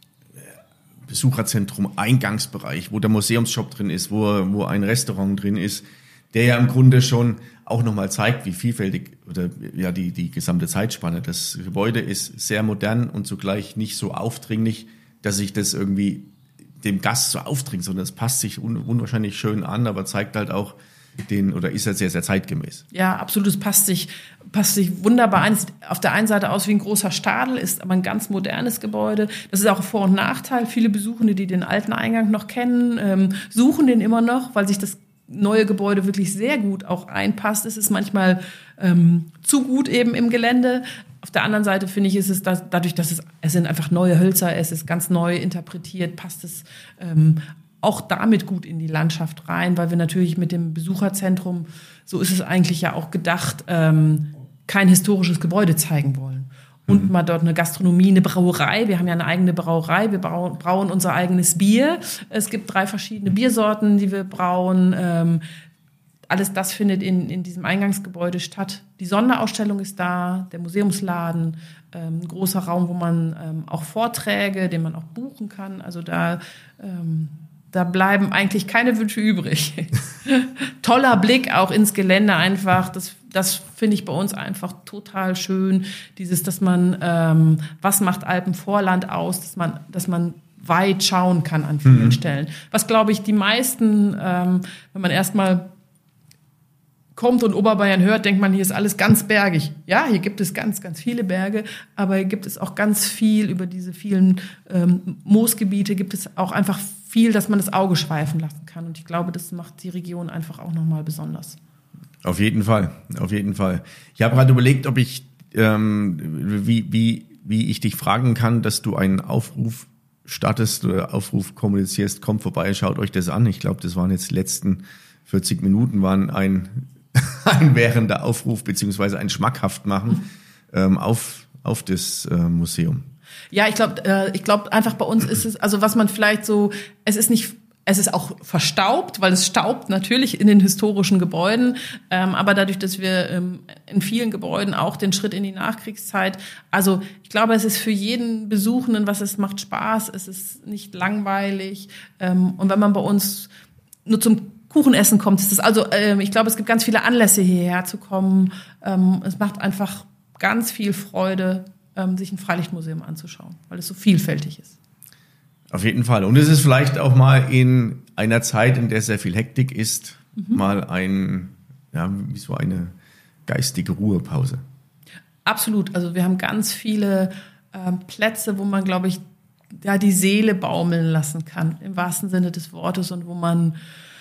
Speaker 2: Besucherzentrum, Eingangsbereich, wo der Museumsshop drin ist, wo, wo ein Restaurant drin ist, der ja im Grunde schon auch nochmal zeigt, wie vielfältig oder ja die, die gesamte Zeitspanne. Das Gebäude ist sehr modern und zugleich nicht so aufdringlich, dass sich das irgendwie dem Gast so aufdringt, sondern es passt sich un, unwahrscheinlich schön an, aber zeigt halt auch den, oder ist ja sehr, sehr zeitgemäß.
Speaker 1: Ja, absolut. Es passt sich, passt sich wunderbar ein. Es sieht auf der einen Seite aus wie ein großer Stadel, ist aber ein ganz modernes Gebäude. Das ist auch ein Vor- und Nachteil. Viele Besuchende, die den alten Eingang noch kennen, ähm, suchen den immer noch, weil sich das neue Gebäude wirklich sehr gut auch einpasst. Es ist manchmal ähm, zu gut eben im Gelände. Auf der anderen Seite finde ich, ist es das, dadurch, dass es, es sind einfach neue Hölzer, es ist ganz neu interpretiert, passt es ähm, auch damit gut in die Landschaft rein, weil wir natürlich mit dem Besucherzentrum, so ist es eigentlich ja auch gedacht, ähm, kein historisches Gebäude zeigen wollen. Und mal dort eine Gastronomie, eine Brauerei. Wir haben ja eine eigene Brauerei. Wir brauen, brauen unser eigenes Bier. Es gibt drei verschiedene Biersorten, die wir brauen. Ähm, alles das findet in, in diesem Eingangsgebäude statt. Die Sonderausstellung ist da, der Museumsladen, ähm, ein großer Raum, wo man ähm, auch Vorträge, den man auch buchen kann. Also da... Ähm, Da bleiben eigentlich keine Wünsche übrig. Toller Blick auch ins Gelände einfach. Das, das finde ich bei uns einfach total schön. Dieses, dass man, ähm, was macht Alpenvorland aus, dass man, dass man weit schauen kann an vielen mhm. Stellen. Was, glaube ich, die meisten, ähm, wenn man erstmal kommt und Oberbayern hört, denkt man, hier ist alles ganz bergig. Ja, hier gibt es ganz, ganz viele Berge, aber hier gibt es auch ganz viel über diese vielen ähm, Moosgebiete, gibt es auch einfach viel, dass man das Auge schweifen lassen kann. Und ich glaube, das macht die Region einfach auch nochmal besonders.
Speaker 2: Auf jeden Fall, auf jeden Fall. Ich habe gerade überlegt, ob ich, ähm, wie, wie, wie ich dich fragen kann, dass du einen Aufruf startest oder Aufruf kommunizierst, kommt vorbei, schaut euch das an. Ich glaube, das waren jetzt die letzten vierzig Minuten, waren ein ein währender Aufruf beziehungsweise ein schmackhaft machen ähm, auf, auf das äh, Museum.
Speaker 1: Ja, ich glaube, äh, ich glaube einfach bei uns ist es, also was man vielleicht so, es ist nicht, es ist auch verstaubt, weil es staubt natürlich in den historischen Gebäuden, ähm, aber dadurch, dass wir ähm, in vielen Gebäuden auch den Schritt in die Nachkriegszeit, also ich glaube, es ist für jeden Besuchenden, was es macht Spaß, es ist nicht langweilig ähm, und wenn man bei uns nur zum Kuchenessen kommt, ist das also, ähm, ich glaube, es gibt ganz viele Anlässe hierher zu kommen. Ähm, es macht einfach ganz viel Freude, ähm, sich ein Freilichtmuseum anzuschauen, weil es so vielfältig ist.
Speaker 2: Auf jeden Fall. Und es ist vielleicht auch mal in einer Zeit, in der sehr viel Hektik ist, mhm. mal ein, ja, wie so eine geistige Ruhepause.
Speaker 1: Absolut. Also wir haben ganz viele ähm, Plätze, wo man, glaube ich, ja, die Seele baumeln lassen kann, im wahrsten Sinne des Wortes und wo man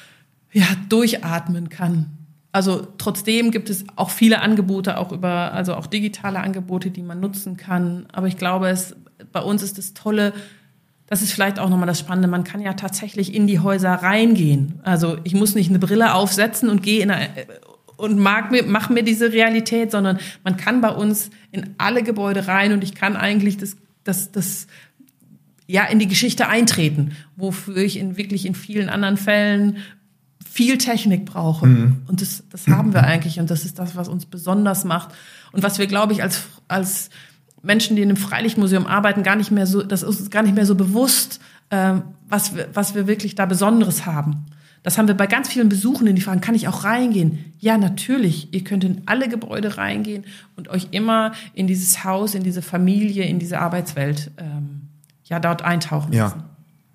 Speaker 1: ja, durchatmen kann. Also trotzdem gibt es auch viele Angebote, auch über, also auch digitale Angebote, die man nutzen kann. Aber ich glaube, es, bei uns ist das Tolle, das ist vielleicht auch nochmal das Spannende, man kann ja tatsächlich in die Häuser reingehen. Also ich muss nicht eine Brille aufsetzen und gehe in eine, und mag mir, mach mir diese Realität, sondern man kann bei uns in alle Gebäude rein und ich kann eigentlich das, das, das, ja, in die Geschichte eintreten, wofür ich in wirklich in vielen anderen Fällen viel Technik brauche. Mhm. Und das, das haben wir eigentlich. Und das ist das, was uns besonders macht. Und was wir, glaube ich, als, als Menschen, die in einem Freilichtmuseum arbeiten, gar nicht mehr so, das ist uns gar nicht mehr so bewusst, äh, was wir, was wir wirklich da Besonderes haben. Das haben wir bei ganz vielen Besuchenden, die fragen, kann ich auch reingehen? Ja, natürlich. Ihr könnt in alle Gebäude reingehen und euch immer in dieses Haus, in diese Familie, in diese Arbeitswelt, ähm, ja, dort eintauchen lassen.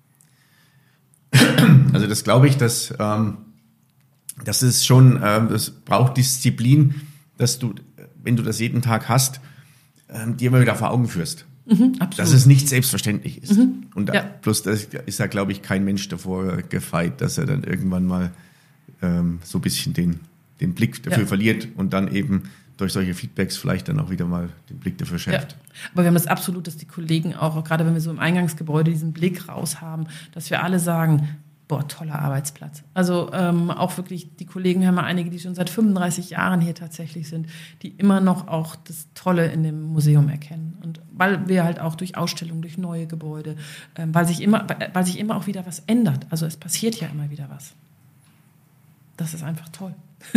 Speaker 2: Ja. Also das glaube ich, dass ähm, das ist schon, ähm, das braucht Disziplin, dass du, wenn du das jeden Tag hast, ähm, dir immer wieder vor Augen führst. Mhm, absolut. Dass es nicht selbstverständlich ist. Mhm, und ja. Plus das ist ja, glaube ich, kein Mensch davor gefeit, dass er dann irgendwann mal ähm, so ein bisschen den, den Blick dafür ja. verliert und dann eben durch solche Feedbacks vielleicht dann auch wieder mal den Blick dafür schärft.
Speaker 1: Ja. Aber wir haben das absolut, dass die Kollegen auch, gerade wenn wir so im Eingangsgebäude diesen Blick raus haben, dass wir alle sagen, boah, toller Arbeitsplatz. Also ähm, auch wirklich, die Kollegen, wir haben ja einige, die schon seit fünfunddreißig Jahren hier tatsächlich sind, die immer noch auch das Tolle in dem Museum erkennen. Und weil wir halt auch durch Ausstellungen, durch neue Gebäude, ähm, weil sich immer, weil sich immer auch wieder was ändert. Also es passiert ja immer wieder was. Das ist einfach toll.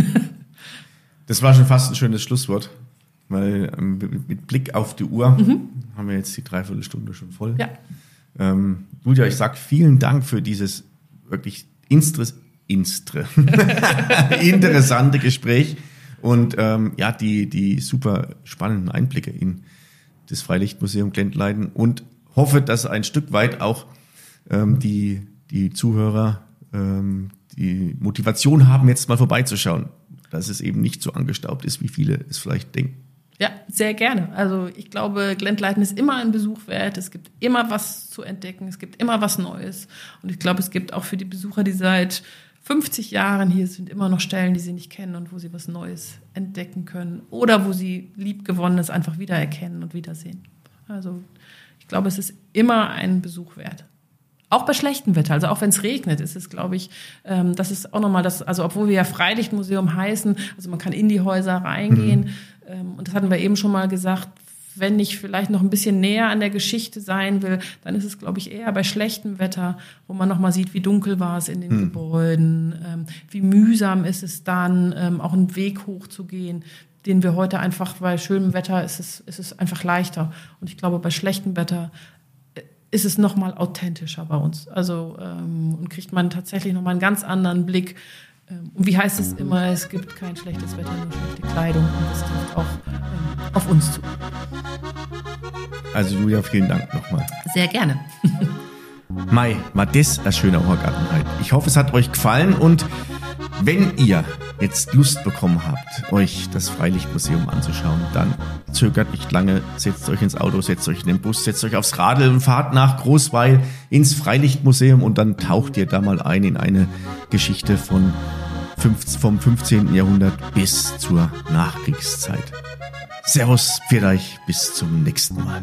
Speaker 2: Das war schon fast ein schönes Schlusswort, weil ähm, mit Blick auf die Uhr mhm. haben wir jetzt die Dreiviertelstunde schon voll.
Speaker 1: Ja.
Speaker 2: Ähm, Julia, ich sag vielen Dank für dieses wirklich instre, instre, interessante Gespräch und ähm, ja, die, die super spannenden Einblicke in das Freilichtmuseum Glendleiden und hoffe, dass ein Stück weit auch ähm, die, die Zuhörer ähm, die Motivation haben, jetzt mal vorbeizuschauen, dass es eben nicht so angestaubt ist, wie viele es vielleicht denken.
Speaker 1: Ja, sehr gerne. Also ich glaube, Glendleiden ist immer ein Besuch wert. Es gibt immer was zu entdecken. Es gibt immer was Neues. Und ich glaube, es gibt auch für die Besucher, die seit fünfzig Jahren hier sind, immer noch Stellen, die sie nicht kennen und wo sie was Neues entdecken können. Oder wo sie Liebgewonnenes einfach wiedererkennen und wiedersehen. Also ich glaube, es ist immer ein Besuch wert. Auch bei schlechtem Wetter, also auch wenn es regnet, ist es, glaube ich, ähm, das ist auch nochmal das, also obwohl wir ja Freilichtmuseum heißen, also man kann in die Häuser reingehen, mhm. ähm, und das hatten wir eben schon mal gesagt, wenn ich vielleicht noch ein bisschen näher an der Geschichte sein will, dann ist es, glaube ich, eher bei schlechtem Wetter, wo man nochmal sieht, wie dunkel war es in den mhm. Gebäuden, ähm, wie mühsam ist es dann, ähm, auch einen Weg hochzugehen, den wir heute einfach, bei schönem Wetter ist es, ist es einfach leichter. Und ich glaube, bei schlechtem Wetter ist es noch mal authentischer bei uns. Also ähm, und kriegt man tatsächlich noch mal einen ganz anderen Blick. Ähm, und wie heißt es immer, es gibt kein schlechtes Wetter, nur schlechte Kleidung. Und das trifft auch ähm, auf uns zu.
Speaker 2: Also Julia, vielen Dank nochmal.
Speaker 1: Sehr gerne.
Speaker 2: Mai, war das ein schöner Horgarten halt. Ich hoffe, es hat euch gefallen und Wenn ihr jetzt Lust bekommen habt, euch das Freilichtmuseum anzuschauen, dann zögert nicht lange, setzt euch ins Auto, setzt euch in den Bus, setzt euch aufs Radl und fahrt nach Großweil ins Freilichtmuseum und dann taucht ihr da mal ein in eine Geschichte von vom fünfzehnten Jahrhundert bis zur Nachkriegszeit. Servus, pfiat euch, bis zum nächsten Mal.